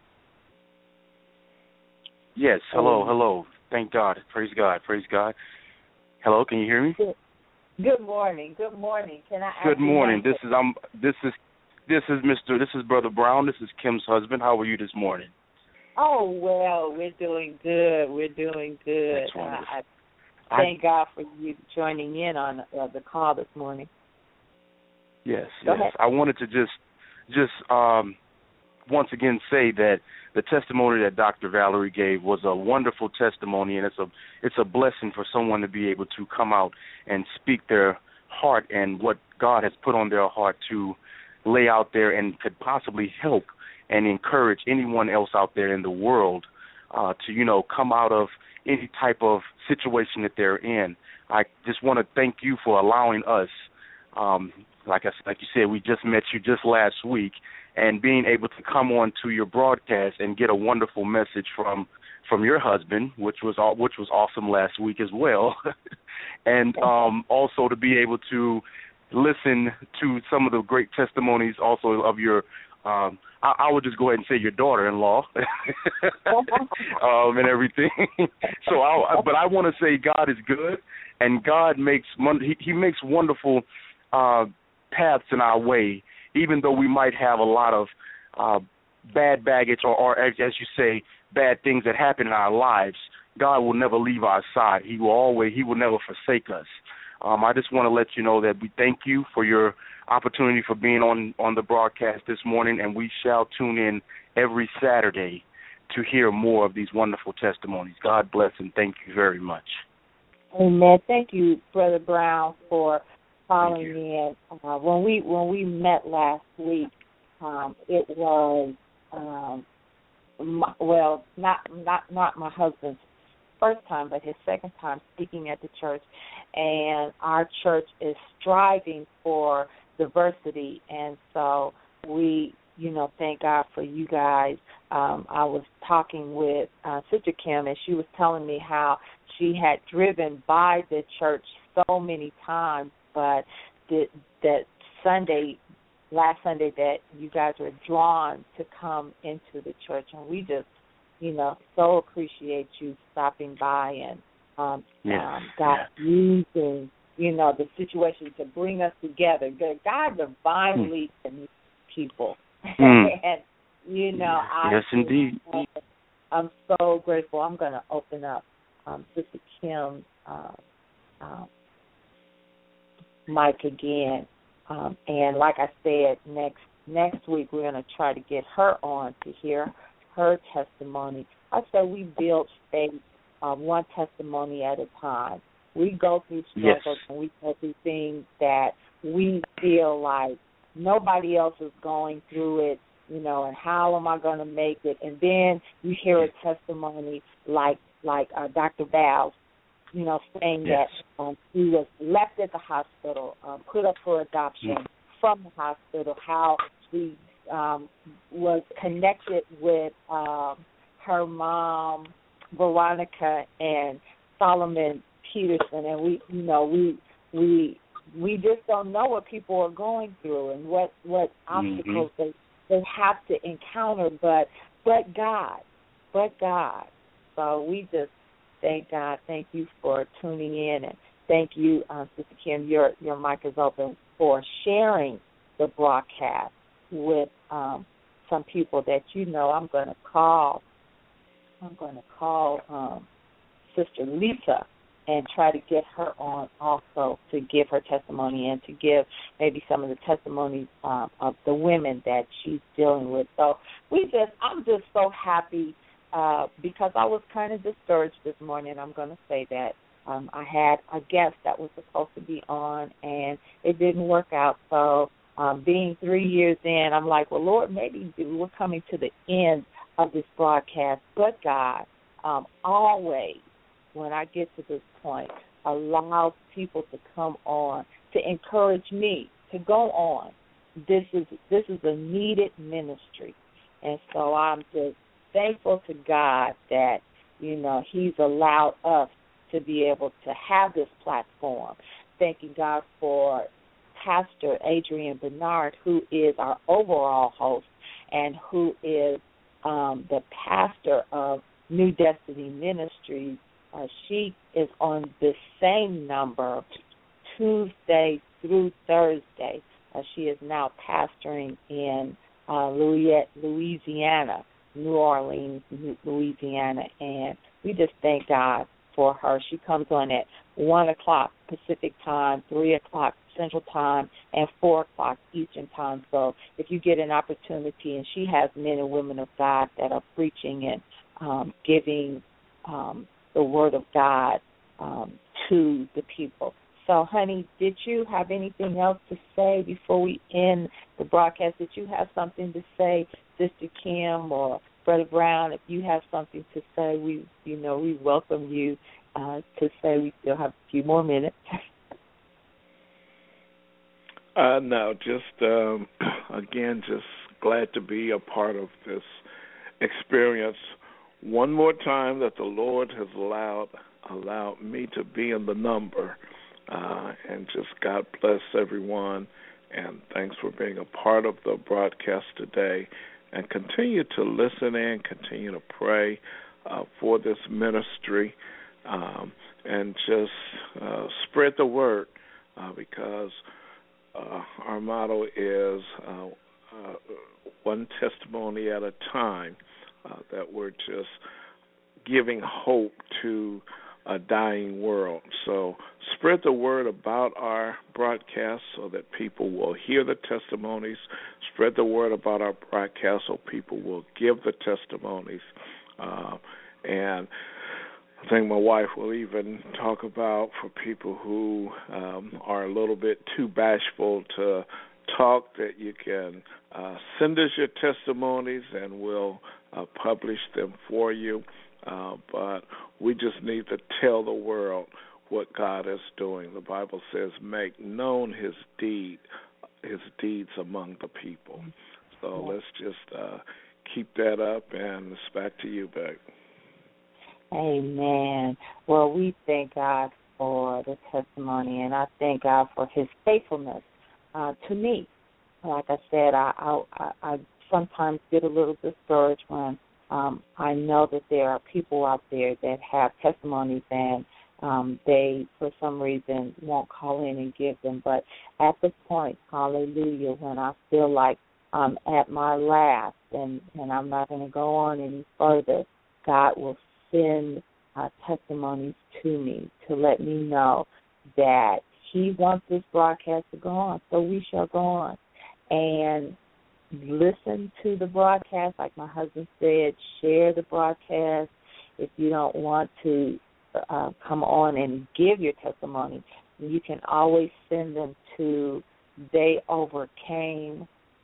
Yes. Hello. Hello. Thank God. Praise God. Praise God. Hello. Can you hear me? Good, good morning. Good morning. Can I? Good morning. This is um. This is. This is Mister This is Brother Brown. This is Kim's husband. How are you this morning? Oh, well, we're doing good. We're doing good. That's wonderful. Uh, I thank I, God for you joining in on uh, the call this morning. Yes, Go yes. ahead. I wanted to just, just um, once again say that the testimony that Doctor Valerie gave was a wonderful testimony, and it's a, it's a blessing for someone to be able to come out and speak their heart and what God has put on their heart to lay out there and could possibly help and encourage anyone else out there in the world uh, to, you know, come out of any type of situation that they're in. I just want to thank you for allowing us, um, like I, like you said, we just met you just last week, and being able to come on to your broadcast and get a wonderful message from from your husband, which was which was awesome last week as well, and um, also to be able to listen to some of the great testimonies also of your, um, I, I would just go ahead and say your daughter-in-law um, and everything. so, I, but I want to say God is good, and God makes he, he makes wonderful uh, paths in our way, even though we might have a lot of uh, bad baggage or, or, as you say, bad things that happen in our lives. God will never leave our side. He will always. He will never forsake us. Um, I just want to let you know that we thank you for your opportunity for being on, on the broadcast this morning, and we shall tune in every Saturday to hear more of these wonderful testimonies. God bless, and thank you very much. Amen. Thank you, Brother Brown, for calling in. Uh, when we when we met last week, um, it was um, my, well, not not not my husband's first time, but his second time speaking at the church, and our church is striving for diversity, and so we, you know, thank God for you guys. Um, I was talking with uh, Sister Kim, and she was telling me how she had driven by the church so many times, but that, that Sunday, last Sunday, that you guys were drawn to come into the church, and we just, you know, so appreciate you stopping by and um, yes. um, God yes. using, you know, the situation to bring us together. God divinely mm. connects people. Mm. and, you know, I, yes, indeed. I'm so grateful. I'm going to open up um, Sister Kim's uh, uh, mic again. Um, and like I said, next next week we're going to try to get her on to hear her testimony. I said we build faith uh, one testimony at a time. We go through struggles yes. and we go through things that we feel like nobody else is going through it, you know, and how am I going to make it? And then you hear a testimony like like uh, Doctor Val, you know, saying yes. that um, he was left at the hospital, um, put up for adoption yes. from the hospital, how he um, was connected with um, her mom, Veronica, and Solomon Peterson, and we, you know, we we we just don't know what people are going through and what what obstacles mm-hmm. they they have to encounter, but but God, but God. So we just thank God. Thank you for tuning in, and thank you, uh, Sister Kim. Your your mic is open for sharing the broadcast with um, some people that you know. I'm going to call. I'm going to call um, Sister Lisa and try to get her on also to give her testimony and to give maybe some of the testimonies um, of the women that she's dealing with. So we just, I'm just so happy uh, because I was kind of discouraged this morning. I'm going to say that. Um, I had a guest that was supposed to be on, and it didn't work out. So um, being three years in, I'm like, well, Lord, maybe we're coming to the end of this broadcast. But God, um, always, when I get to this point, allow people to come on to encourage me to go on. This is this is a needed ministry, and so I'm just thankful to God that, you know, He's allowed us to be able to have this platform. Thanking God for Pastor Adrian Bernard, who is our overall host and who is um, the pastor of New Destiny Ministries. Uh, she is on the same number Tuesday through Thursday. Uh, she is now pastoring in uh, Louisiana, New Orleans, Louisiana, and we just thank God for her. She comes on at one o'clock Pacific time, three o'clock Central time, and four o'clock Eastern time. So if you get an opportunity, and she has men and women of God that are preaching and um, giving um, the word of God um, to the people. So, honey, did you have anything else to say before we end the broadcast? Did you have something to say, Sister Kim or Brother Brown? If you have something to say, we, you know, we welcome you uh, to say. We still have a few more minutes. Uh, no, just, um, again, just glad to be a part of this experience. One more time that the Lord has allowed allowed me to be in the number. Uh, and just God bless everyone, and thanks for being a part of the broadcast today. And continue to listen in, continue to pray uh, for this ministry, um, and just uh, spread the word uh, because uh, our motto is uh, uh, one testimony at a time, uh, that we're just giving hope to a dying world. So spread the word about our broadcast so that people will hear the testimonies. Spread the word about our broadcast so people will give the testimonies. Uh, and I think my wife will even talk about for people who um, are a little bit too bashful to talk, that you can uh, send us your testimonies and we'll uh, publish them for you. Uh, but we just need to tell the world what God is doing. The Bible says, make known his deed, his deeds among the people. So let's just uh, keep that up, and it's back to you, Beck. Amen. Well, we thank God for the testimony, and I thank God for his faithfulness uh, to me. Like I said, I, I, I, I sometimes get a little discouraged when Um, I know that there are people out there that have testimonies and um, they, for some reason, won't call in and give them. But at the point, hallelujah, when I feel like I'm at my last and, and I'm not going to go on any further, God will send uh, testimonies to me to let me know that he wants this broadcast to go on, so we shall go on. And listen to the broadcast, like my husband said, share the broadcast. If you don't want to uh, come on and give your testimony, you can always send them to They Overcame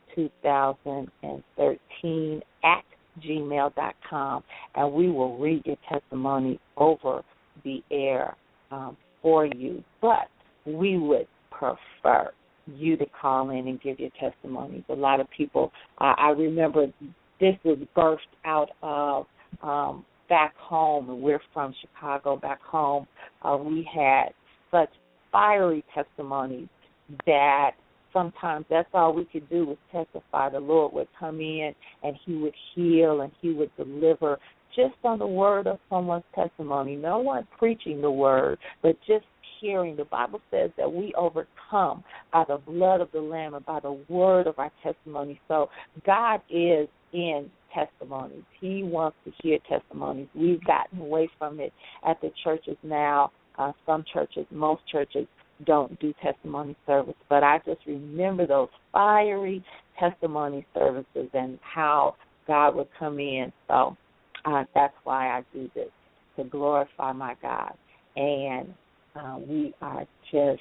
twenty thirteen at gmail dot com, and we will read your testimony over the air um, for you. But we would prefer you to call in and give your testimonies. A lot of people, uh, I remember this was birthed out of um, back home, and we're from Chicago back home. Uh, we had such fiery testimonies that sometimes that's all we could do was testify. The Lord would come in and he would heal and he would deliver just on the word of someone's testimony. No one preaching the word, but just hearing. The Bible says that we overcome by the blood of the Lamb and by the word of our testimony. So God is in testimonies. He wants to hear testimonies. We've gotten away from it at the churches now. Uh, some churches, most churches, don't do testimony service, but I just remember those fiery testimony services and how God would come in. So uh, that's why I do this, to glorify my God. And uh, we are just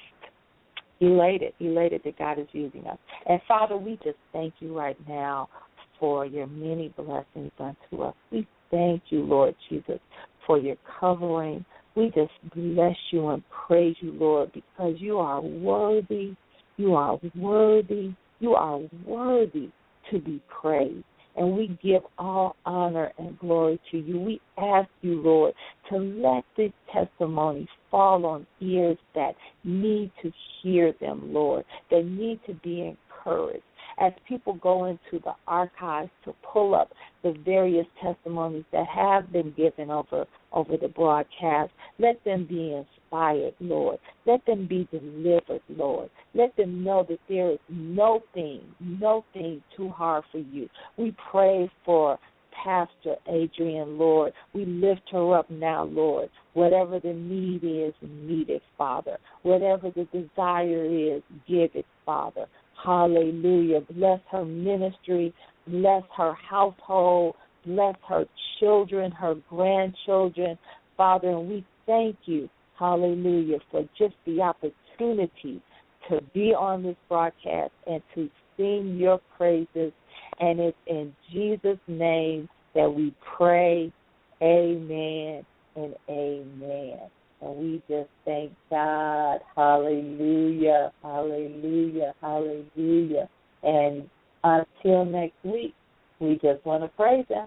elated, elated that God is using us. And, Father, we just thank you right now for your many blessings unto us. We thank you, Lord Jesus, for your covering. We just bless you and praise you, Lord, because you are worthy, you are worthy, you are worthy to be praised. And we give all honor and glory to you. We ask you, Lord, to let this testimony fall on ears that need to hear them, Lord, that need to be encouraged. As people go into the archives to pull up the various testimonies that have been given over, over the broadcast, let them be inspired, Lord. Let them be delivered, Lord. Let them know that there is no thing, no thing too hard for you. We pray for Pastor Adrian, Lord. We lift her up now, Lord. Whatever the need is, meet it, Father. Whatever the desire is, give it, Father. Hallelujah. Bless her ministry. Bless her household. Bless her children, her grandchildren, Father. And we thank you, hallelujah, for just the opportunity to be on this broadcast and to sing your praises. And it's in Jesus' name that we pray. Amen and amen. And we just thank God. Hallelujah, hallelujah, hallelujah. And until next week, we just want to praise him.